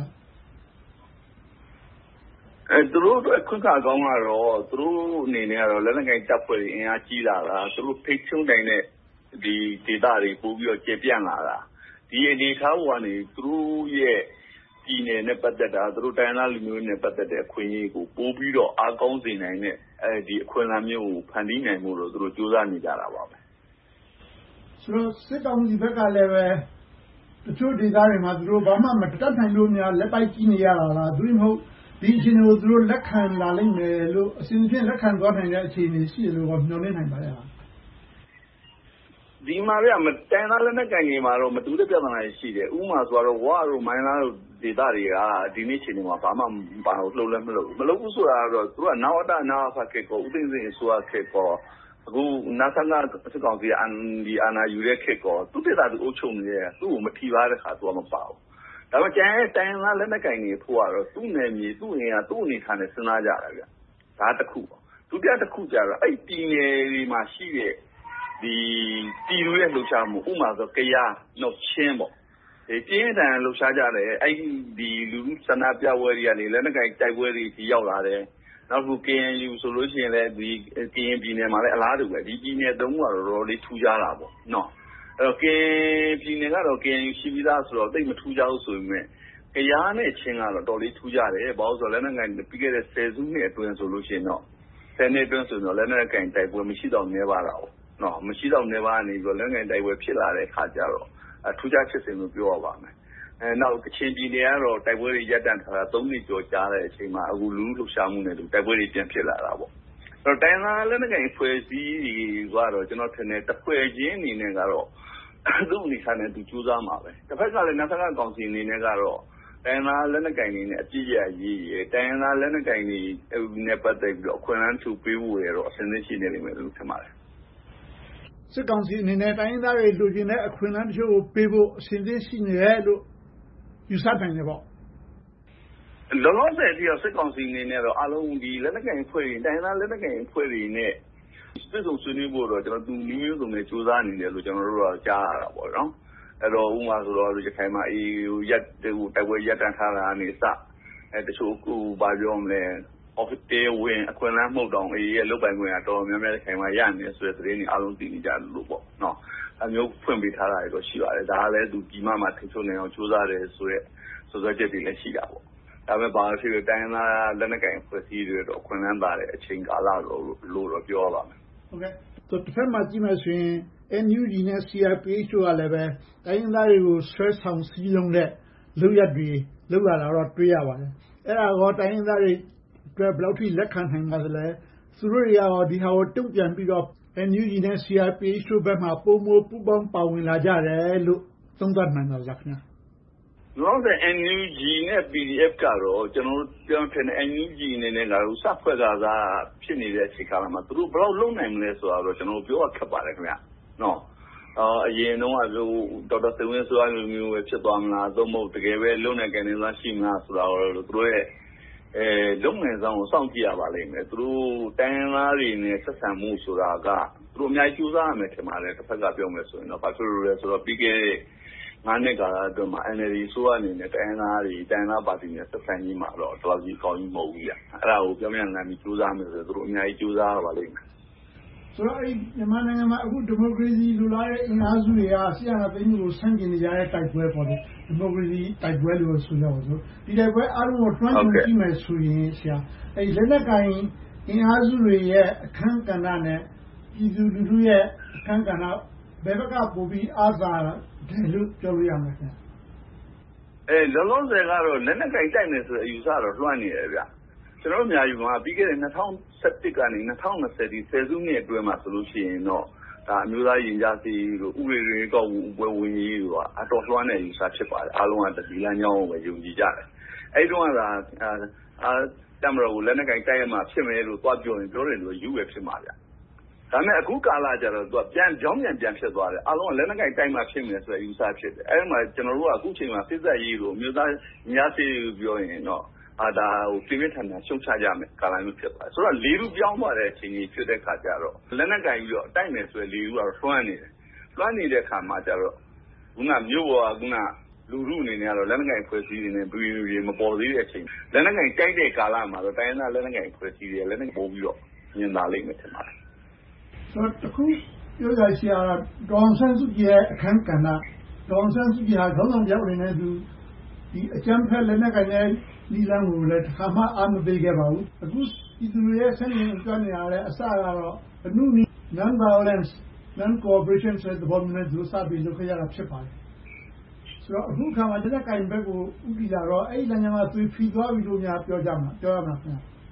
သူတို့အတွက်ခွင့်ခါကောင်းကတော့သူတို့အနေနဲ့ကတော့လက်နက်ကိုင်တပ်ဖွဲ့တွေအင်အားကြီးလာတာသူတို့ဖိတ်ချုံတိုင်းတဲ့ဒီဒေသတွေပို့ပြီးတော့ကျေပြန့်လာတာဒီအနေထားပေါ်ကနေသူတို့ရဲ့ပြည်နယ်နဲ့ပတ်သက်တာသူတို့တိုင်းသားလူမျိုးနဲ့ပတ်သက်တဲ့အခွင့်အရေးကိုပို့ပြီးတော့အားကောင်းစေနိုင်တဲ့ဒီအခွင့်အလမ်းမျိုးကိုဖန်တီးနိုင်မှုတော့သူတို့စူးစမ်းနေကြတာပါပဲဆိုတော့စစ်ကောင်စီဘက်ကလည်းပဲတချို့ဒေသတွေမှာသူတို့ဘာမှမတတ်နိုင်လို့များလက်ပိုက်ကြည့်နေရတာလားသူတို့မဟုတ်ဒီအခြေအနေကိုသူတို့လက်ခံလာလိမ့်မယ်လို့အစဉ်အဆက်လက်ခံသွားနိုင်တဲ့အခြေအနေရှိတယ်လို့မျှော်လင့်နိုင်ပါရဲ့လားဒီမှာဗျတိုင်းသားလက်နက်ကိုင်တွေမှာတော့မတူတဲ့ပြဿနာရှိတယ်ဥပမာဆိုတော့ဝါတို့မိုင်းလားတို့ဒေသတွေကဒီနေ့ချိန်မှာဘာမှဘာလို့လှုပ်လဲမလုပ်ဘူးဆိုတာတော့သူကနောက်အတနောက်ဖက်ခေတ်ကိုဥသိမ်းစိန်ဆိုရခေတ်ကိုအခုနာဆန်ကစစ်ကောင်စီဒီအာဏာယူတဲ့ခေတ်ကိုသူဒေသသူအုပ်ချုပ်နေတယ်သူ့ကိုမထီပါတဲ့ခါသူကမပါဘူးဒါပေမဲ့ကျန်တဲ့တိုင်းသားလက်နက်ကိုင်တွေဖို့ကတော့သူ့နယ်မြေသူ့အင်အားသူ့အနေထားနဲ့စဉ်းစားကြတာဗျဒါတစ်ခုပေါ့ဒုတိယတစ်ခုကျတော့အဲ့ပြည်နယ်တွေမှာရှိတဲ့ဒီပြည်သူရဲ့လှုပ်ရှားမှုဥပမာဆိုကရားနောက်ချင်းပေါ့ဒီပြင်းထန်လှုပ်ရှားကြတယ်အဲ့ဒီလူလူဆန္ဒပြပွဲတွေကနေလက်နက်ကိုင်တိုက်ပွဲတွေဒီရောက်လာတယ်နောက်ခု KNU ဆိုလို့ရှိရင်လည်းဒီ KN ပြည်နယ်မှာလည်းအလားတူပဲဒီပြည်နယ်သုံးခုကတော့တော်တော်လေးထူးခြားတာပေါ့နော်အဲ့တော့ KN ပြည်နယ်ကတော့ KNU ရှိပြီးသားဆိုတော့တိတ်မထူးခြားဘူးဆိုပေမဲ့ကရားနဲ့ချင်းကတော့တော်လေးထူးခြားတယ်ဘာလို့ဆိုတော့လက်နက်ကိုင်ပြီးခဲ့တဲ့10စုနှစ်အတွင်းဆိုလို့ရှိရင်တော့10နှစ်အတွင်းဆိုတော့လက်နက်ကိုင်တိုက်ပွဲမရှိတော့နေပါတော့နော်မရှိတော့နေပါနေပြီးတော့လက်နက်ကိုင်တိုက်ပွဲဖြစ်လာတဲ့အခါကျတော့ထူးခြားဖြစ်စဉ်လို့ပြောရပါမယ်နောက်ကချင်ပြည်နယ်ကတော့တိုက်ပွဲတွေရပ်တန့်ထားတာ3နှစ်ကျော်ကြာတဲ့အချိန်မှာအခုလူလူလှရှာမှုနဲ့တိုက်ပွဲတွေပြန်ဖြစ်လာတာပေါ့အဲ့တော့တိုင်းသားလက်နက်ကိုင်ဖွဲ့စည်းတွေကတော့ကျွန်တော်ထင်တယ်တစ်ဖွဲ့ချင်းအနေနဲ့ကတော့သူ့အနေထားနဲ့သူစူးစမ်းမှာပဲတစ်ဖက်ကလည်းနာဆန်ကကောင်စီအနေနဲ့ကတော့တိုင်းသားလက်နက်ကိုင်တွေနဲ့အပြည့်ရရေးရတိုင်းသားလက်နက်ကိုင်တွေနဲ့ပတ်သက်ပြီးတော့အခွင့်အလမ်းထူပေးဖို့ရတော့အစဉ်သင့်ရှိနေလိမ့်မယ်လို့ထင်ပါတယ်စစ်ကောင်စီအနေနဲ့တိုင်းသားတွေလူချင်းတဲ့အခွင့်အလမ်းတချို့ကိုပေးဖို့အစဉ်သင့်ရှိနေတယ်လို့ယူဆနိုင်တယ်ပေါ့လောလောဆယ်ဒီစစ်ကောင်စီအနေနဲ့တော့အလုံးဒီလက်နက်ကိုင်ဖွဲ့တွေတိုင်းသားလက်နက်ကိုင်ဖွဲ့တွေနဲ့စစ်စုံဆွေးနွေးဖို့တော့ကျွန်တော်သူမျိုးစုံနဲ့စူးစမ်းနေတယ်လို့ကျွန်တော်တို့ကကြားရတာပေါ့နော်အဲ့တော့ဥမာဆိုတော့ရခိုင်မှာရက်တိုက်ပွဲရပ်တန့်ထားတာအနေစတချို့ဘာပြောမလဲ office ဝင်အခွင့်အလမ်းမှုတ်တောင်ရဲ့လုတ်ပိုင်ခွင့်ကတော်များများခိုင်မှာရနေဆိုတဲ့သတင်းတွေအားလုံးသိနေကြလို့ပေါ့နော်အမျိုးဖွင့်ပေးထားတာတွေတော့ရှိပါတယ်ဒါကလည်းသူဒီမှာထိချုံနေအောင်စူးစမ်းတယ်ဆိုရက်စွဲချက်တွေလည်းရှိတာပေါ့ဒါပေမဲ့ဘာလို့ဖြစ်တိုင်းသားလက်နက်ကိုင်ဖွဲ့စည်းတွေတော့ခွင့်လန်းပါတဲ့အချိန်ကာလလို့တော့ပြောပါမယ်ဟုတ်ကဲ့ဆိုတစ်ဖက်မှာကြည့်မယ်ဆိုရင် NUG နဲ့ CRPH တို့ကလည်းပဲတိုင်းသားတွေကိုဆွဲဆောင်စည်းလုံးတဲ့လုပ်ရက်တွေလုပ်လာတာတော့တွေ့ရပါတယ်အဲ့ဒါတော့တိုင်းသားတွေအတွက်ဘယ်လောက်ထိလက်ခံနိုင်ပါသလဲသူတို့တွေရောဒီဟာကိုတုံ့ပြန်ပြီးတော့ NUG နဲ့ CRPH တို့ဘက်မှာပိုမိုပူးပေါင်းပါဝင်လာကြတယ်လို့သုံးသပ်နိုင်ပါလားခင်ဗျာ။လောလောဆယ် NUG နဲ့ PDF ကတော့ကျွန်တော်တို့ပြောပြနေ NUG အနေနဲ့ကတော့စဖွဲ့ကစားဖြစ်နေတဲ့အချိန်ကာလမှာသူတို့ဘယ်လောက်လုံနိုင်မလဲဆိုတာတော့ကျွန်တော်ပြောရခက်ပါတယ်ခင်ဗျာ။နော်အရင်တော့ဒေါက်တာစေဝင်းဆိုတဲ့လူမျိုးပဲဖြစ်သွားမလားသို့မဟုတ်တကယ်ပဲလုံနိုင်ကြနေသားရှိမလားဆိုတာတော့သူတို့ရဲ့လုံနိုင်ဆောင်ကိုစောင့်ကြည့်ရပါလိမ့်မယ်။သူတို့တိုင်းသားတွေနဲ့ဆက်ဆံမှုဆိုတာကသူတို့အများကြီးကြိုးစားရမယ်ထင်ပါတယ်တစ်ဖက်ကပြောမယ်ဆိုရင်တော့ဘာဖြစ်လို့လဲဆိုတော့ပြီးခဲ့တဲ့9 နှစ်ကာလအတွင်းမှာ NLD ဆိုအနေနဲ့တိုင်းသားပါတီနဲ့ဆက်ဆံရေးမှာတော့တော်တော်ကြီးကောင်းကြီးမဟုတ်ဘူးဗျ။အဲ့ဒါကိုပြောမြန်လမ်းပြီးကြိုးစားမယ်ဆိုတော့သူတို့အများကြီးကြိုးစားရပါလိမ့်မယ်။ဆိုတော့မြန်မာနိုင်ငံမှာအခုဒီမိုကရေစီလိုလားတဲ့အင်အားစုတွေကဆရာနာသိမ်းမှုကိုဆန့်ကျင်နေကြတဲ့တိုက်ပွဲပေါ့လေဒီမိုကရေစီတိုက်ပွဲလို့ဆိုကြပါစို့ဒီတိုက်ပွဲအားလုံးကိုတွန်းချကြည့်မယ်ဆိုရင်ဆရာလက်နက်ကိုင်အင်အားစုတွေရဲ့အခန်းကဏ္ဍနဲ့ပြည်သူလူထုရဲ့အခန်းကဏ္ဍဘယ်ဘက်ကပိုပြီးအားသာတယ်လို့ပြောလို့ရမှာခင်ဗျလောလောဆယ်ကတော့လက်နက်ကိုင်တိုက်မယ်ဆိုတဲ့အယူဆတော့လွှမ်းနေတယ်ဗျကျွန်တော်တို့အများကြီးကပြီးခဲ့တဲ့2017ကနေ2020ဒီဆယ်စုနှစ်အတွင်းမှာဆိုလို့ရှိရင်တော့ဒါအမျိုးသားရင်ကြားစီတို့ဥပဒေတွေကောက်ပွဲဝင်ကြီးတို့ကအတော်လွှမ်းတဲ့ယူဆဖြစ်ပါတယ်အားလုံးကဒီလမ်းကြောင်းကိုပဲယုံကြည်ကြတယ်အဲ့တုန်းကတမတော်ကိုလက်နက်ကိုင်တိုက်ရမှာဖြစ်မယ်လို့သွားပြောရင်ပြောတယ်လို့ယူပဲဖြစ်မှာဗျဒါပေမဲ့အခုကာလကျတော့သူကပြန်ဖြစ်သွားတယ်အားလုံးကလက်နက်ကိုင်တိုက်မှာဖြစ်မယ်ဆိုတဲ့ယူဆဖြစ်တယ်အဲ့မှာကျွန်တော်တို့ကအခုချိန်မှာစစ်သက်ရေးလို့အမျိုးသားညာစီပြောရင်တော့ဒါကိုပြင်းထန်တာရှုံချကြမယ်ကာလမျိုးဖြစ်သွားတယ်ဆိုတော့လေလူပြောင်းသွားတဲ့အချိန်ကြီးဖြစ်တဲ့ခါကျတော့လက်နက်ကင်ပြီးတော့တိုက်မယ်ဆိုရင်လေလူကတော့လွှမ်းနေတဲ့ခါမှာကျတော့ခုနမြို့ပေါ်ကခုနလူလူအနေနဲ့ကတော့လက်နက်ကင်ဖွဲ့စည်းနေတယ်ပြည်မပေါ်သေးတဲ့အချိန်လက်နက်ကင်တိုက်တဲ့ကာလမှာတော့တိုင်းသားလက်နက်ကင်ဖွဲ့စည်းတယ်လက်နက်ပို့ပြီးတော့မြင်လာလိမ့်မယ်ထင်ပါတယ်ဆိုတော့တခုပြောရရှိရတော့ဒေါန်ဆန်းစုကြည်ရဲ့အခန်းကဏ္ဍဒေါန်ဆန်းစုကြည်ဟာခေါင်းဆောင်ပြောင်းနေတဲ့သူဒီအကြမ်းဖက်လက်နက်ကင်တဲ့ဒီလမ်းကိုလည်းတစ်ခါမှအားမပေးခဲ့ပါဘူးအခုဒီသူရဲ့ဆန့်ကျင်ကြွနေရတဲ့အစကတော့အနုနည်း non violence non cooperation ဆိုတဲ့ဘောမျိုးနဲ့သူစပြီးလုပ်ခဲ့ရတာဖြစ်ပါတယ်ဆိုတော့အခုခါမှာလက်နက်ကင်ဘက်ကိုဥတီလာတော့အဲ့ဒီလမ်းကြောင်းကသွေးဖီသွားပြီလို့များပြောရမှာခင်ဗျ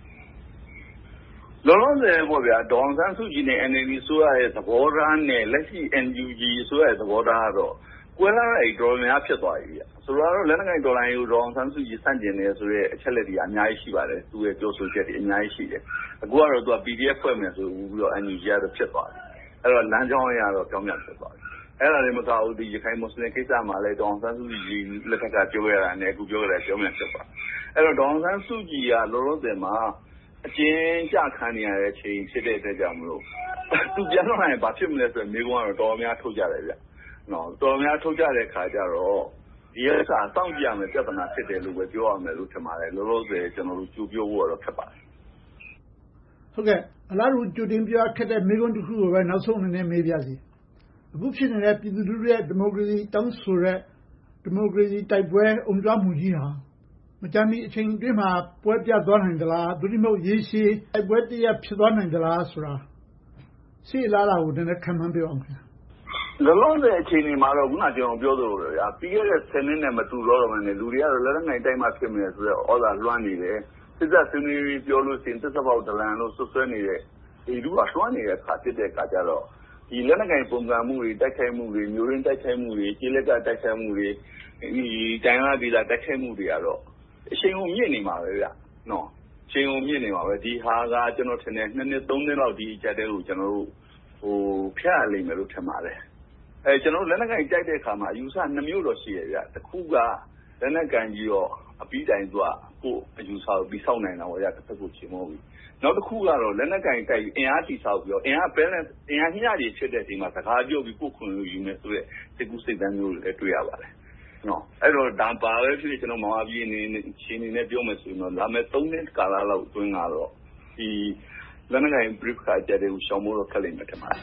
လောလောဆယ်ပေါ့ဗျာဒေါန်ဆန်းစုကြည်နဲ့ NLD ဆိုရတဲ့သဘောထားနဲ့လက်ရှိ NUG ဆိုရတဲ့သဘောထားကတော့ကွဲလာတဲ့တော်များဖြစ်သွားပြီဗျဆိုတော့လက်နက်ကိုင်ဒေါ်လာယူဒေါန်ဆန်းစုကြည်စန့်ကျင်နေဆိုတဲ့အချက်လက်တွေအများကြီးရှိပါတယ်သူရဲ့ပြောဆိုချက်တွေအများကြီးရှိတယ်အခုကတော့သူက PDF ဖွဲ့မယ်ဆိုပြီးတော့ NUG ကတော့ဖြစ်သွားတယ်အဲ့တော့လမ်းကြောင်းရတော့ပြောင်းပြန်ဖြစ်သွားတယ်အဲ့ဒါလည်းမကောက်ဘူးဒီရခိုင်မွတ်စလင်ကိစ္စမှာလည်းဒေါန်ဆန်းစုကြည်လက်ထက်ကပြောရတာနဲ့အခုပြောရတာပြောင်းပြန်ဖြစ်သွားအဲ့တော့ဒေါန်ဆန်းစုကြည်ကလောလောဆယ်မှာအကျဉ်းချခံနေရတဲ့အချိန်ဖြစ်တဲ့အတွက်ကြောင့်မလို့သူပြန်လာရင်ဘာဖြစ်မလဲဆိုရင်မိကုန်းကတော့တော်များထုတ်ကြတယ်ဗျနော်တော်များထုတ်ကြတဲ့ခါကျတော့ဒီဥစ္စာစောင့်ကြည့်ရမယ်ပြဿနာဖြစ်တယ်လို့ပဲပြောရမယ်လို့ထင်ပါတယ်လောလောဆယ်ကျွန်တော်တို့ကြိုပြောဖို့တော့ခက်ပါတယ်ဟုတ်ကဲ့အလားတူကြိုတင်ပြောခက်တဲ့မိကုန်းတစ်ခုကိုပဲနောက်ဆုံးအနေနဲ့မေးပြစီအခုဖြစ်နေတဲ့ပြည်သူလူထုရဲ့ဒီမိုကရေစီတောင်းဆိုတဲ့ဒီမိုကရေစီတိုက်ပွဲအုံကြွမှုကြီးဟာမကြာမီအချိန်အတွင်းမှာပွဲပြသွားနိုင်သလားသို့မဟုတ်ရေရှည်တိုက်ပွဲတရဖြစ်သွားနိုင်သလားဆိုတာရှေ့လာတာကိုလည်းခံမှန်းပြောအောင်ခင်ဗျလောလောဆယ်အချိန်ဒီမှာတော့ခုနကျွန်တော်ပြောသလိုဗျာပြီးခဲ့တဲ့10နှစ်နဲ့မတူတော့မှလည်းလူတွေကတော့လက်နက်ကိုင်တိုက်မှဖြစ်မယ်ဆိုတော့ဩဇာလွှမ်းနေတယ်စစ်တပ်ဆွေးနွေးပြောလို့ရှိရင်တစ်စပေါက်ဒလန်လို့ဆွဆွဲနေတဲ့ဒီလူကလွှမ်းနေတဲ့ခါဖြစ်တဲ့ခါကျတော့ဒီလက်နက်ကိုင်ပုံစံမှုတွေတိုက်ခိုက်မှုတွေမျိုးရင်းတိုက်ခိုက်မှုတွေကျေးလက်ကတိုက်ခိုက်မှုတွေဒီတိုင်းလာပြည်လာတိုက်ခိုက်မှုတွေကတော့အချိန်ကိုမြင့်နေမှာပဲဗျနော်အချိန်ကိုမြင့်နေမှာပဲဒီဟာကကျွန်တော်ထင်တယ်2နှစ်3နှစ်လောက်ဒီအချက်တဲကိုကျွန်တော်တို့ဖြတ်ရလိမ့်မယ်လို့ထင်ပါတယ်ကျွန်တော်လက်နက်ကိုင်တိုက်တဲ့အခါမှာယူဆ2မျိုးတော့ရှိရဗျတစ်ခုကလက်နက်ကိုင်ကြီးတော့အပြီးတိုင်သူကကိုအယူဆကိုပြီးဆောက်နိုင်တာပေါ့ဗျတစ်ဖက်ကိုချေမောပြီးနောက်တစ်ခုကတော့လက်နက်ကိုင်တိုက်အင်အားတိဆောက်ပြီးတော့အင်အား balance အင်အားညှတွေဖြစ်တဲ့ဒီမှာစကားပြောပြီးကိုခွန်လို့ယူမယ်ဆိုတဲ့စိတ်ကူးစိတ်တမ်းမျိုးတွေတွေ့ရပါတယ်နော်အဲ့တော့ဒါပါပဲဖြစ်ဖြစ်ကျွန်တော်မောင်အပြည့်နေချင်းနေနဲ့ပြောမယ်ဆိုရင်တော့လာမယ့်3နှစ်ကာလလောက်အတွင်းကတော့ဒီလက်နက်ကိုင် brief ခါကြတဲ့ကိုရှောင်ဖို့တော့ခက်လိမ့်မယ်ထင်ပါတယ်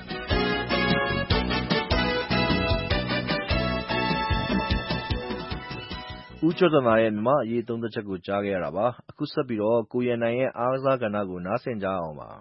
ဦးကျော်တနာရဲ့မြန်မာအရေးသုံးသက်ချက်ကိုကြားခဲ့ရတာပါအခုဆက်ပြီးတော့ကိုရန်နိုင်ရဲ့အားကစားကဏ္ဍကိုနားဆင်ကြအောင်ပါ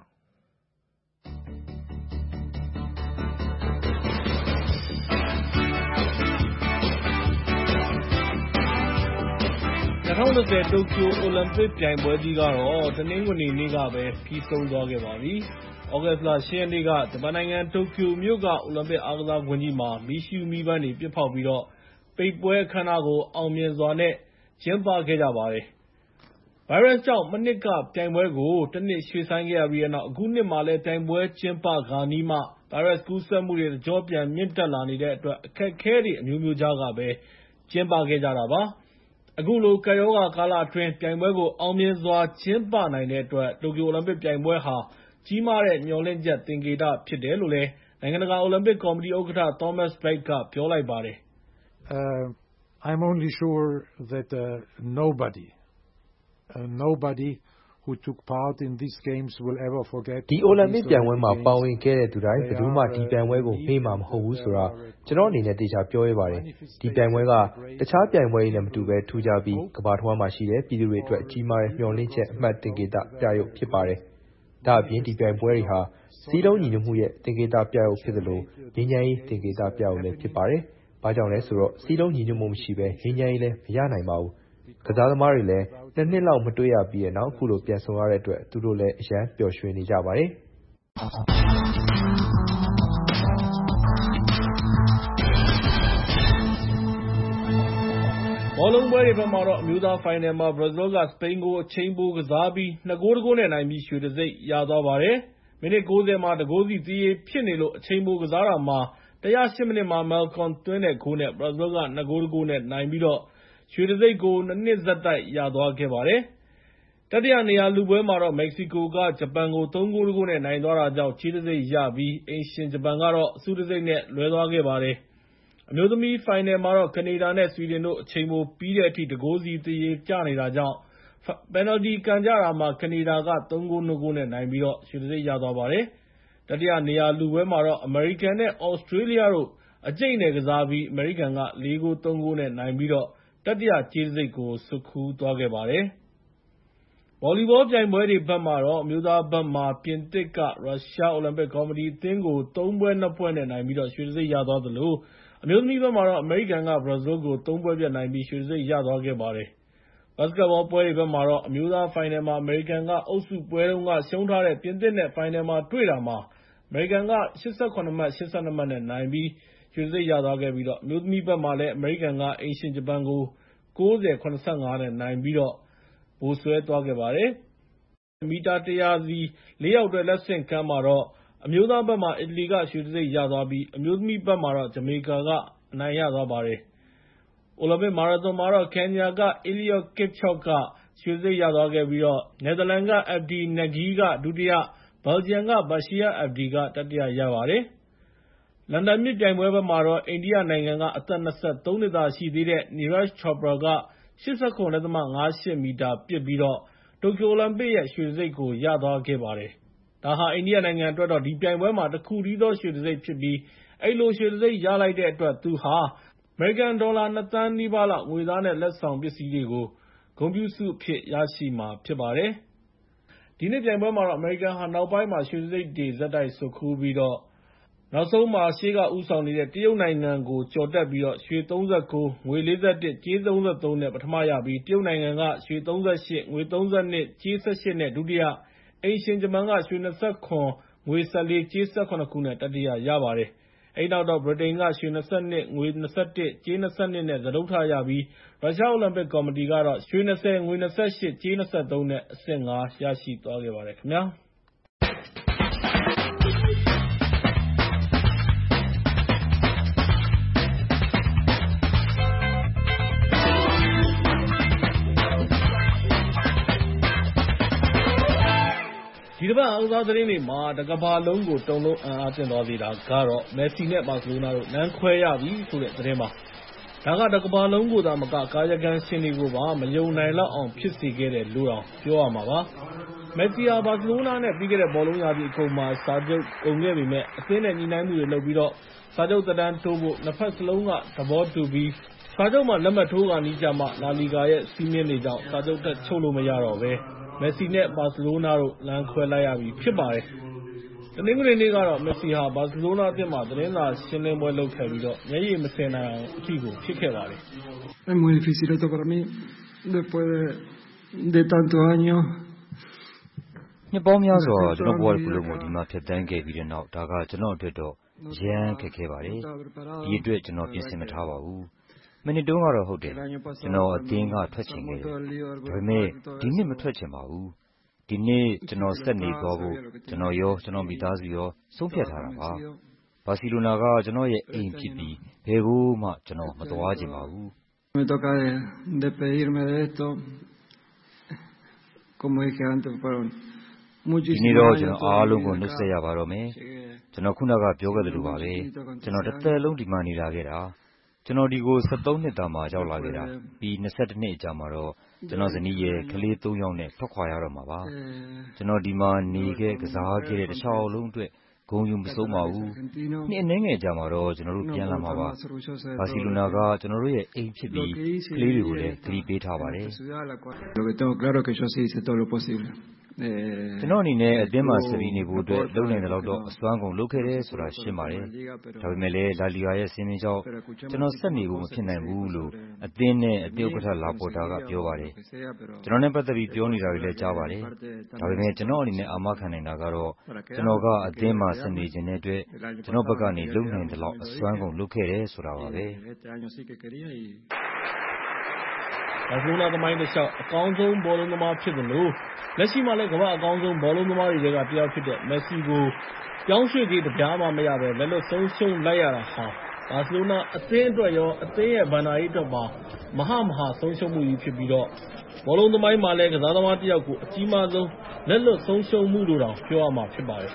2020တိုကျိုအိုလံပစ်ပြိုင်ပွဲကြီးကတော့တနင်္ဂနွေနေ့ကပဲပြီးဆုံးသွားခဲ့ပါပြီဂတ်စ်လ 8 ရက်နေ့က ဂျပန်နိုင်ငံ တိုကျိုမြို့က အိုလံပစ်အားကစားကွင်းကြီးမှာ မီးရှူးမီးပန်းတွေပစ်ဖောက်ပြီး ပိတ်ပွဲအခမ်းအနားကို အောင်မြင်စွာနဲ့ ကျင်းပခဲ့ကြပါတယ်။ ဗိုင်းရပ်စ်ကြောင့် မနှစ်ကပြိုင်ပွဲကို ၁ နှစ်ရွှေ့ဆိုင်းခဲ့ရပြီးတဲ့နောက် အခုနှစ်မှာလည်း ပြိုင်ပွဲကျင်းပခါနီးမှ ဗိုင်းရပ်စ်ကူးစက်မှုတွေ တကျော့ပြန်မြင့်တက်လာနေတဲ့အတွက် အခက်အခဲတွေအမျိုးမျိုးကြားကပဲ ကျင်းပခဲ့ကြတာပါ။ အခုလို ကပ်ရောဂါကာလအတွင်း ပြိုင်ပွဲကို အောင်မြင်စွာကျင်းပနိုင်တဲ့အတွက် တိုကျိုအိုလံပစ်ပြိုင်ပွဲဟာ ကြီးမားတဲ့ မျှော်လင့်ချက်သင်္ကေတဖြစ်တယ်လို့ နိုင်ငံတကာအိုလံပစ်ကော်မတီဥက္ကဋ္ဌ Thomas Bach က ပြောလိုက်ပါတယ်။ I'm only sure that nobody who took part in these games will ever forget ဒီအိုလံပစ်ပြိုင်ပွဲမှာပါဝင်ခဲ့တဲ့သူတိုင်းဘယ်သူမှဒီပြိုင်ပွဲကိုမေ့မှာမဟုတ်ဘူးဆိုတာကျွန်တော်အနေနဲ့သေချာပြောရပါတယ်။ဒီပြိုင်ပွဲကတခြားပြိုင်ပွဲတွေနဲ့မတူဘဲထူးခြားပြီးကမ္ဘာတစ်ဝန်းမှာရှိတဲ့ပြည်သူတွေအတွက်ကြီးမားတဲ့မျှော်လင့်ချက်အမှတ်သင်္ကေတပြရုပ်ဖြစ်ပါတယ်။ဒါ့အပြင်ဒီပြိုင်ပွဲတွေဟာစည်းလုံးညီညွတ်မှုရဲ့သင်္ကေတပြရုပ်ဖြစ်သလိုငြိမ်းချမ်းရေးသင်္ကေတပြရုပ်လည်းဖြစ်ပါတယ်။ဘာကြောင့်လဲဆိုတော့စည်းလုံးညီညွတ်မှုမရှိဘဲငြိမ်းချမ်းရေးလည်းမရနိုင်ပါဘူး။ကစားသမားတွေလည်း2 နှစ်လောက်မတွေ့ရပြီးတဲ့နောက်အခုလိုပြန်ဆုံရတဲ့အတွက်သူတို့လည်းအရန်ပျော်ရွှင်နေကြပါတယ်။ဘောလုံးပွဲတွေဘက်မှာတော့အမျိုးသားဖိုင်နယ်မှာဘရာဇီးကစပိန်ကိုအချိန်ပိုကစားပြီး2-1 နဲ့နိုင်ပြီးရွှေတံဆိပ်ရသွားပါတယ်။မိနစ် 90 မှာ 1 ဂိုးစီသရေဖြစ်နေလို့အချိန်ပိုကစားတာမှာ 108 မိနစ်မှာ Malcom သွင်းတဲ့ဂိုးနဲ့ဘရာဇီးက2-1 နဲ့နိုင်ပြီးရွှေတံဆိပ်ကို 2 နှစ်ဆက်တိုက်ရသွားခဲ့ပါတယ်။ တတိယနေရာလုပွဲမှာတော့ မက္ကဆီကိုက ဂျပန်ကို 3-1 နဲ့နိုင်သွားတာကြောင့်ကြေးတံဆိပ်ရပြီး အိမ်ရှင်ဂျပန်ကတော့ ဆုတံဆိပ်နဲ့လွဲသွားခဲ့ပါတယ်။ အမျိုးသမီးဖိုင်နယ်မှာတော့ ကနေဒါနဲ့ဆွီဒင်တို့အချိန်ပိုပြီးတဲ့အထိ 1 ဂိုးစီသရေကျနေတာကြောင့် ပယ်နယ်လ်တီကန်ကြတာမှာ ကနေဒါက 3-2 နဲ့နိုင်ပြီးရွှေတံဆိပ်ရသွားပါတယ်။ တတိယနေရာလုပွဲမှာတော့ အမေရိကန်နဲ့ သြစတြေးလျတို့အကျိတ်အနယ်ကစားပြီး အမေရိကန်က 4-3 နဲ့နိုင်ပြီးတတိယကြေးတံဆိပ်ကိုဆွတ်ခူးသွားခဲ့ပါတယ်။ ဗော်လီဘောပြိုင်ပွဲတွေဘက်မှာတော့ အမျိုးသားဘက်မှာ ပြင်သစ်က ရုရှားအိုလံပစ်ကော်မတီအသင်းကို 3 ပွဲ 2 ပွဲနဲ့နိုင်ပြီးရွှေတံဆိပ်ရသွားသလို အမျိုးသမီးဘက်မှာတော့ အမေရိကန်က ဘရာဇီးကို 3 ပွဲပြတ်နိုင်ပြီးရွှေတံဆိပ်ရသွားခဲ့ပါတယ်။ ဘတ်စကက်ဘောပွဲတွေဘက်မှာတော့ အမျိုးသားဖိုင်နယ်မှာ အမေရိကန်ကအုပ်စုပွဲတုန်းကရှုံးထားတဲ့ပြင်သစ်နဲ့ဖိုင်နယ်မှာတွေ့တာမှာ အမေရိကန်က 87 မှတ် 82 မှတ်နဲ့နိုင်ပြီးရွှေတံဆိပ်ရသွားခဲ့ပြီးအမျိုးသမီးဘက်မှာလည်း အမေရိကန်ကအိမ်ရှင်ဂျပန်ကို 90-75 နဲ့နိုင်ပြီးဗိုလ်စွဲသွားခဲ့ပါတယ်။ မီတာ 100 စီ 4 ယောက်အတွက်လက်ဆင့်ကမ်းမှာတော့ အမျိုးသားဘက်မှာ အီတလီကရွှေတံဆိပ်ရသွားပြီး အမျိုးသမီးဘက်မှာတော့ ဂျမေကာကအနိုင်ရသွားပါတယ်။ အိုလံပစ်မာရသွန်မှာတော့ ကင်ညာက Eliud Kipchoge ကရွှေတံဆိပ်ရသွားခဲ့ပြီး နယ်သာလန်က Abdi Nagy က ဒုတိယ၊ ဘယ်လ်ဂျီယံက Bashir Abdi က တတိယရပါတယ်။ လန်ဒန်မြစ်ပြိုင်ပွဲဘက်မှာတော့ အိန္ဒိယနိုင်ငံကအသက် ၂၃ နှစ်သာရှိသေးတဲ့ Neeraj Chopra က 87.58 မီတာပစ်ပြီး တိုကျိုအိုလံပစ်ရဲ့ရွှေတံဆိပ်ကိုရသွားခဲ့ပါတယ်။ ဒါဟာ အိန္ဒိယနိုင်ငံအတွက်တော့ ဒီပြိုင်ပွဲမှာ တခုတည်းသောရွှေတံဆိပ်ဖြစ်ပြီး အဲဒီလိုရွှေတံဆိပ်ရလိုက်တဲ့အတွက် သူဟာ အမေရိကန်ဒေါ်လာ ၂ သန်းနီးပါးလောက် ငွေသားနဲ့လက်ဆောင်ပစ္စည်းတွေကို ဂုဏ်ပြုဆုအဖြစ်ရရှိမှာဖြစ်ပါတယ်။ ဒီနှစ်ပြိုင်ပွဲမှာတော့ အမေရိကန်ဟာနောက်ပိုင်းမှာရွှေတံဆိပ်တွေဆက်တိုက်ဆွတ်ခူးပြီး နောက်ဆုံးမှာ ရှေ့ကဦးဆောင်နေတဲ့ တရုတ်နိုင်ငံကိုကျော်တက်ပြီး ရွှေ 39၊ ငွေ 41၊ ကြေး 33 နဲ့ ပထမရပြီး တရုတ်နိုင်ငံက ရွှေ 38၊ ငွေ 32၊ ကြေး 18 နဲ့ ဒုတိယ၊ အိမ်ရှင်ဂျပန်က ရွှေ 27၊ ငွေ 14၊ ကြေး 17 ခုနဲ့ တတိယရပါတယ်။ အဲဒီနောက် ဗြိတိန်က ရွှေ 22၊ ငွေ 21၊ ကြေး 22 နဲ့ စတုတ္ထရပြီး ရုရှားအိုလံပစ်ကော်မတီကတော့ ရွှေ 20၊ ငွေ 28၊ ကြေး 23 နဲ့ အဆင့် 5 ရရှိသွားခဲ့ပါတယ်ခင်ဗျာ။ ဒီတပတ်အားကစားသတင်းတွေမှာ တကမ္ဘာလုံးကိုတုန်လှုပ်အံ့အားသင့်သွားစေတာကတော့ မက်ဆီ နဲ့ ဘာစီလိုနာတို့ လမ်းခွဲရပြီဆိုတဲ့သတင်းပါ။ ဒါက တကမ္ဘာလုံးကိုသာမက ကာယကံရှင်တွေကိုပါ မယုံနိုင်လောက်အောင်ဖြစ်စေခဲ့တယ်လို့တောင်ပြောရမှာပါ။ မက်ဆီဟာ ဘာစီလိုနာနဲ့ ပြီးခဲ့တဲ့ဘောလုံးရာသီအကုန်မှာ စာချုပ်ကုန်ခဲ့ပေမယ့် အသင်းနဲ့ညှိနှိုင်းမှုတွေလုပ်ပြီး စာချုပ်သက်တမ်းတိုးဖို့ နှစ်ဖက်စလုံးကသဘောတူပြီး စာချုပ်မှာလက်မှတ်ထိုးခါနီးကျမှ လာလီဂါရဲ့စည်းမျဉ်းတွေကြောင့် စာချုပ်ထပ်ချုပ်လို့မရတော့ဘဲ မက်ဆီ နဲ့ ဘာစီလိုနာတို့ လမ်းခွဲလိုက်ရပြီဖြစ်ပါတယ်။ တနင်္ဂနွေနေ့ကတော့ မက်ဆီဟာ ဘာစီလိုနာအသင်းမှာသတင်းစာရှင်းလင်းပွဲလုပ်ခဲ့ပြီး မျက်ရည်မစင်နိုင်အောင်အထိကိုဖြစ်ခဲ့ပါတယ်။မနှစ်ပေါင်းများစွာကျွန်တော်ဘဝတစ်ခုလုံးကိုဒီမှာဖြတ်သန်းခဲ့ပြီးတဲ့နောက်ဒါကကျွန်တော်အတွက်တော့အရမ်းခက်ခဲပါတယ်ဒီအတွက်ကျွန်တော်ပြင်ဆင်မထားပါဘူးမနစ်တုန်းကတော့ဟုတ်တယ်ကျွန်တော်အသင်းကထွက်ချင်ခဲ့တယ်ဒါပေမဲ့ဒီနှစ်မထွက်ချင်ပါဘူးဒီနှစ်ကျွန်တော်ဆက်နေသွားဖို့ကျွန်တော်ရောကျွန်တော်မိသားစုရောဆုံးဖြတ်ထားတာပါဘာစီလိုနာကကျွန်တော်ရဲ့အိမ်ဖြစ်ပြီးဘယ်ကိုမှကျွန်တော်မသွားချင်ပါဘူး Me toca despedirme de esto como dije antes fueron ဒီနေ့တော့ကျွန်တော်အားလုံးကိုနှုတ်ဆက်ရပါတော့မယ်ကျွန်တော်ခုနကပြောခဲ့သလိုပါပဲကျွန်တော်တစ်သက်လုံးဒီမှာနေလာခဲ့တာကျွန်တော်ဒီကို73နှစ်သားမှရောက်လာခဲ့တာပြီး22နှစ်အကြာမှာတော့ကျွန်တော်ဇနီးရဲ့ကလေး3ယောက်နဲ့ထွက်ခွာရတော့မှာပါကျွန်တော်ဒီမှာနေခဲ့ကစားခဲ့တဲ့တစ်ချောင်းလုံးအတွက်ဂုဏ်ယူမဆုံးပါဘူးနှစ်အနည်းငယ်ကြာမှာတော့ကျွန်တော်တို့ပြန်လာမှာပါဘာစီလိုနာကကျွန်တော်တို့ရဲ့အိမ်ဖြစ်ပြီးကလေးတွေကိုလည်းဂရုပေးထားပါတယ် Lo que tengo claro es que yo sí hice todo lo posible ကျွန်တော်အနေနဲ့အသင်းမှာဆက်ပြီးနေဖို့အတွက်လုပ်နိုင်တဲ့လောက်တော့အစွမ်းကုန်လုပ်ခဲ့တယ်ဆိုတာရှင်းပါတယ်ဒါပေမဲ့လည်းလာလီဂါရဲ့စင်းမင်းကြောင့်ကျွန်တော်ဆက်နေဖို့မဖြစ်နိုင်ဘူးလို့အသင်းနဲ့အသင်းဥက္ကဋ္ဌလာပေါ်တာကပြောပါတယ်ကျွန်တော်နဲ့ပတ်သက်ပြီးပြောနေတာတွေလည်းကြားပါတယ်ဒါပေမဲ့ကျွန်တော်အနေနဲ့အာမခံနိုင်တာကတော့ကျွန်တော်ကအသင်းမှာဆက်နေခြင်းတဲ့အတွက်ကျွန်တော်ဘက်ကနေလုပ်နိုင်တဲ့လောက်အစွမ်းကုန်လုပ်ခဲ့တယ်ဆိုတာပါပဲဘာစီလိုနာသမိုင်းတစ်လျှောက်အကောင်းဆုံးဘောလုံးသမားဖြစ်သလိုလက်ရှိမှာလည်းကမ္ဘာအကောင်းဆုံးဘောလုံးသမားတွေကတယောက်ဖြစ်တဲ့မက်ဆီကိုပြောင်းရွှေ့ပြီးတပြားမှမရပဲလက်လွတ်ဆုံးရှုံးလိုက်ရတာဟာဘာစီလိုနာအသင်းအတွက်ရောအသင်းရဲ့ဘဏ္ဍာရေးအတွက်ပါမဟာဆုံးရှုံးမှုကြီးဖြစ်ပြီးတော့ဘောလုံးသမိုင်းမှာလည်းကစားသမားတယောက်ကိုအကြီးမားဆုံးလက်လွတ်ဆုံးရှုံးမှုလို့တောင်ပြောရမှာဖြစ်ပါတယ်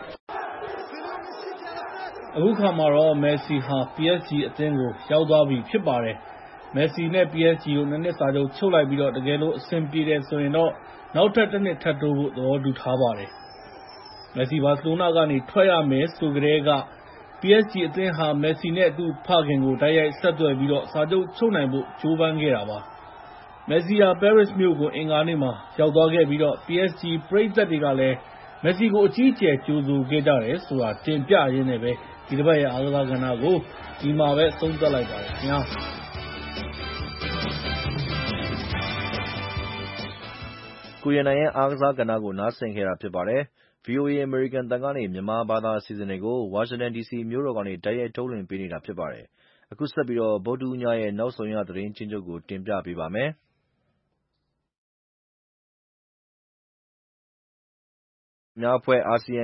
အခုခါမှာတော့မက်ဆီဟာ PSG အသင်းကိုရောက်သွားပြီဖြစ်ပါတယ်မက်ဆီနဲ့ PSG ကို2နှစ်စာချုပ်ချုပ်လိုက်ပြီးတော့တကယ်လို့အဆင်ပြေတယ်ဆိုရင်တော့နောက်ထပ်1နှစ်ထပ်တိုးဖို့သဘောတူထားပါတယ်မက်ဆီဘာစီလိုနာကနေထွက်ရမယ်ဆိုကြတဲ့က PSG အသင်းဟာမက်ဆီနဲ့သူ့ဖခင်ကိုတိုက်ရိုက်ဆက်သွယ်ပြီးတော့စာချုပ်ချုပ်နိုင်ဖို့ကြိုးပမ်းခဲ့တာပါမက်ဆီဟာ Paris မြို့ကိုအင်္ဂါနေ့မှာရောက်သွားခဲ့ပြီးတော့ PSG ပရိသတ်တွေကလည်းမက်ဆီကိုအကြီးအကျယ်ကြိုဆိုခဲ့ကြတယ်ဆိုတာတင်ပြရင်းနဲ့ပဲဒီတစ်ပတ်ရဲ့အားကစားကဏ္ဍကိုဒီမှာပဲဆုံးသက်လိုက်ပါတယ်ခင်ဗျာကိုရနိုင်ရဲ့အားကစားကဏ္ဍကိုနားဆင်ခဲ့တာဖြစ်ပါတယ်။ VOA အမေရိကန်အသံကနေမြန်မာဘာသာအစီအစဉ်တွေကို Washington DC မြို့တော်ကနေတိုက်ရိုက်ထုတ်လွှင့်ပေးနေတာဖြစ်ပါတယ်။အခုဆက်ပြီးဗုဒ္ဓဟူးညရဲ့နောက်ဆုံးရသတင်းချင်းချုပ်ကိုတင်ပြပေးပါမယ်။များအဖွဲ့အာဆီယံ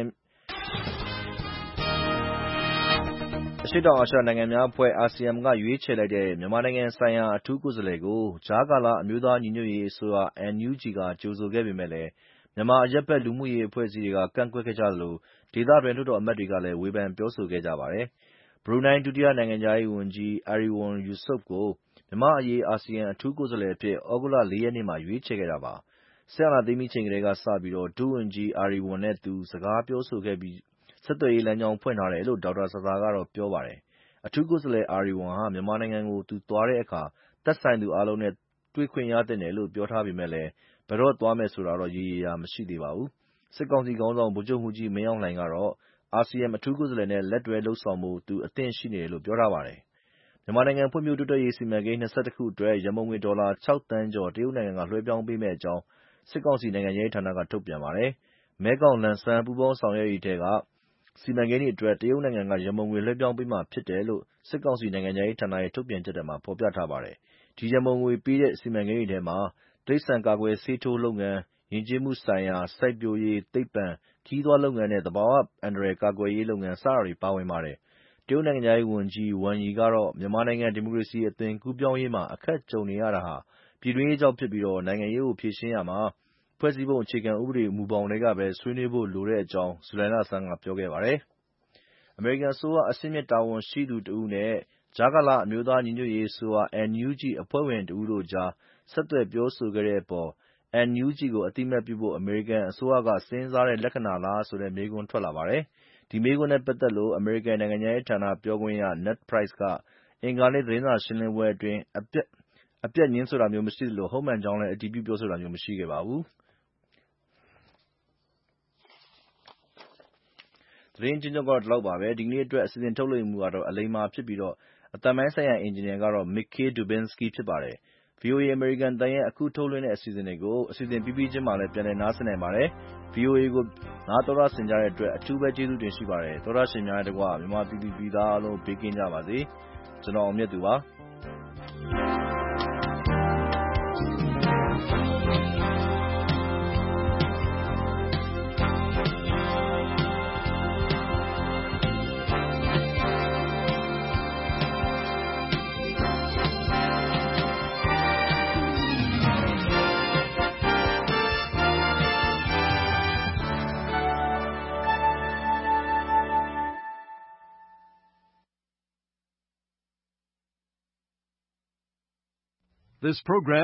အရှေ့တောင်အာရှနိုင်ငံများအဖွဲ့အာဆီယံကရွေးချယ်လိုက်တဲ့မြန်မာနိုင်ငံဆိုင်ရာအထူးကိုယ်စားလှယ်ကိုကြားကာလအမျိုးသားညီညွတ်ရေးအစိုးရ NUG ကကြိုဆိုခဲ့ပေမဲ့မြန်မာအရပ်ဘက်လူမှုရေးအဖွဲ့အစည်းတွေကကန့်ကွက်ခဲ့ကြသလိုဒေသတွင်းလွှတ်တော်အမတ်တွေကလည်းဝေဖန်ပြောဆိုခဲ့ကြပါတယ်။ ဘရူနိုင်းဒုတိယနိုင်ငံခြားရေးဝန်ကြီး Erywan Yusof ကိုမြန်မာ့အရေးအာဆီယံအထူးကိုယ်စားလှယ်အဖြစ်သြဂုတ်လ 4 ရက်နေ့မှာရွေးချယ်ခဲ့တာပါ။စစ်အာဏာသိမ်းပြီးချိန်ကတည်းကစပြီးဒုဝန်ကြီး Erywan နဲ့သူစကားပြောဆိုခဲ့ပြီးဆက်သွယ်ရေးလမ်းကြောင်းဖွင့်ထားတယ်လို့ဒေါက်တာဆာဆာကတော့ပြောပါတယ်။အထူးကိုယ်စားလှယ် Erywan ဟာမြန်မာနိုင်ငံကိုသူသွားတဲ့အခါသက်ဆိုင်သူအားလုံးနဲ့တွေ့ခွင့်ရသင့်တယ်လို့ပြောထားပေမဲ့ဘယ်တော့သွားမယ်ဆိုတာတော့ရေရေရာရာမရှိသေးပါဘူး။စစ်ကောင်စီခေါင်းဆောင်ဗိုလ်ချုပ်မှူးကြီးမင်းအောင်လှိုင်ကတော့အာဆီယံအထူးကိုယ်စားလှယ်နဲ့လက်တွဲလုပ်ဆောင်ဖို့သူအသင့်ရှိနေတယ်လို့ပြောထားပါတယ်။မြန်မာနိုင်ငံဖွံ့ဖြိုးတိုးတက်ရေးစီမံကိန်း22ခုအတွက်ရန်ပုံငွေဒေါ်လာ6သန်းကျော်တရုတ်နိုင်ငံကလွှဲပြောင်းပေးမယ့်အကြောင်းစစ်ကောင်စီနိုင်ငံခြားရေးဌာနကထုတ်ပြန်ပါတယ်။မဲခေါင်-လန်ဆန်းပူးပေါင်းဆောင်ရွက်ရေးထဲကစီမံကိန်းတွေအတွက်တရုတ်နိုင်ငံကရန်ပုံငွေလွှဲပြောင်းပေးမှာဖြစ်တယ်လို့စစ်ကောင်စီနိုင်ငံခြားရေးဌာနရဲ့ထုတ်ပြန်ချက်ထဲမှာဖော်ပြထားပါတယ်။ဒီရန်ပုံငွေပေးတဲ့စီမံကိန်းတွေထဲမှာတိရစ္ဆာန်ကာကွယ်ဆေးထိုးလုပ်ငန်း၊ယဉ်ကျေးမှုဆိုင်ရာ၊စိုက်ပျိုးရေး၊သိပ္ပံ၊ခရီးသွားလုပ်ငန်းနဲ့သဘာဝအန္တရာယ်ကာကွယ်ရေးလုပ်ငန်းစတာတွေပါဝင်ပါတယ်။တရုတ်နိုင်ငံခြားရေးဝန်ကြီး Wang Yi ကတော့မြန်မာနိုင်ငံဒီမိုကရေစီအသွင်ကူးပြောင်းရေးမှာအခက်ကြုံနေရတာဟာပြည်တွင်းရေးကြောင့်ဖြစ်ပြီးနိုင်ငံရေးကိုဖြေရှင်းရာမှာဖွဲ့စည်းပုံအခြေခံဥပဒေမူဘောင်ထဲကပဲဆွေးနွေးဖို့လိုတဲ့အကြောင်းဇူလိုင်လဆန်းကပြောခဲ့ပါတယ်။အမေရိကန်အစိုးရအဆင့်မြင့်တာဝန်ရှိသူတဦးနဲ့ကြားကာလအမျိုးသားညီညွတ်ရေးအစိုးရ NUG အဖွဲ့ဝင်တဦးတို့ကြားဆက်သွယ်ပြောဆိုခဲ့တဲ့အပေါ် NUG ကိုအသိအမှတ်ပြုဖို့အမေရိကန်အစိုးရကစဉ်းစားတဲ့လက္ခဏာလားဆိုတဲ့မေးခွန်းထွက်လာပါတယ်။ဒီမေးခွန်းနဲ့ပတ်သက်လို့အမေရိကန်နိုင်ငံခြားရေးဌာနပြောခွင့်ရ Ned Price ကအင်္ဂါနေ့သတင်းစာရှင်းလင်းပွဲအတွင်းအပြတ်ငြင်းဆိုတာမျိုးမရှိသလိုဟုတ်မှန်ကြောင်းလည်းအတည်ပြုပြောဆိုတာမျိုးမရှိခဲ့ပါဘူး။သတင်းချင်းချုပ်ကတော့ဒီလောက်ပါပဲ။ဒီကနေ့အတွက်အစီအစဉ်ထုတ်လွှင့်မှုကတော့အလိမ္မာဖြစ်ပြီးအသံပိုင်းဆိုင်ရာအင်ဂျင်နီယာကတော့ Mikhail Dubinsky ဖြစ်ပါတယ်။ VOA အမေရိကန်အသံရဲ့အခုထုတ်လွှင့်တဲ့အစီအစဉ်တွေကိုအစီအစဉ်ပြီးပြီးချင်းမှာလည်းပြန်လည်နားဆင်နိုင်ပါတယ်။ VOA ကိုနားတော်တာဆင်ကြတဲ့အတွက်အထူးပဲကျေးဇူးတင်ရှိပါတယ်။သောတာရှင်များရဲ့တကွမြန်မာပြည်သူပြည်သားအားလုံးဘေးကင်းကြပါစေ။ကျွန်တော်အောင်မြတ်သူပါ။ This program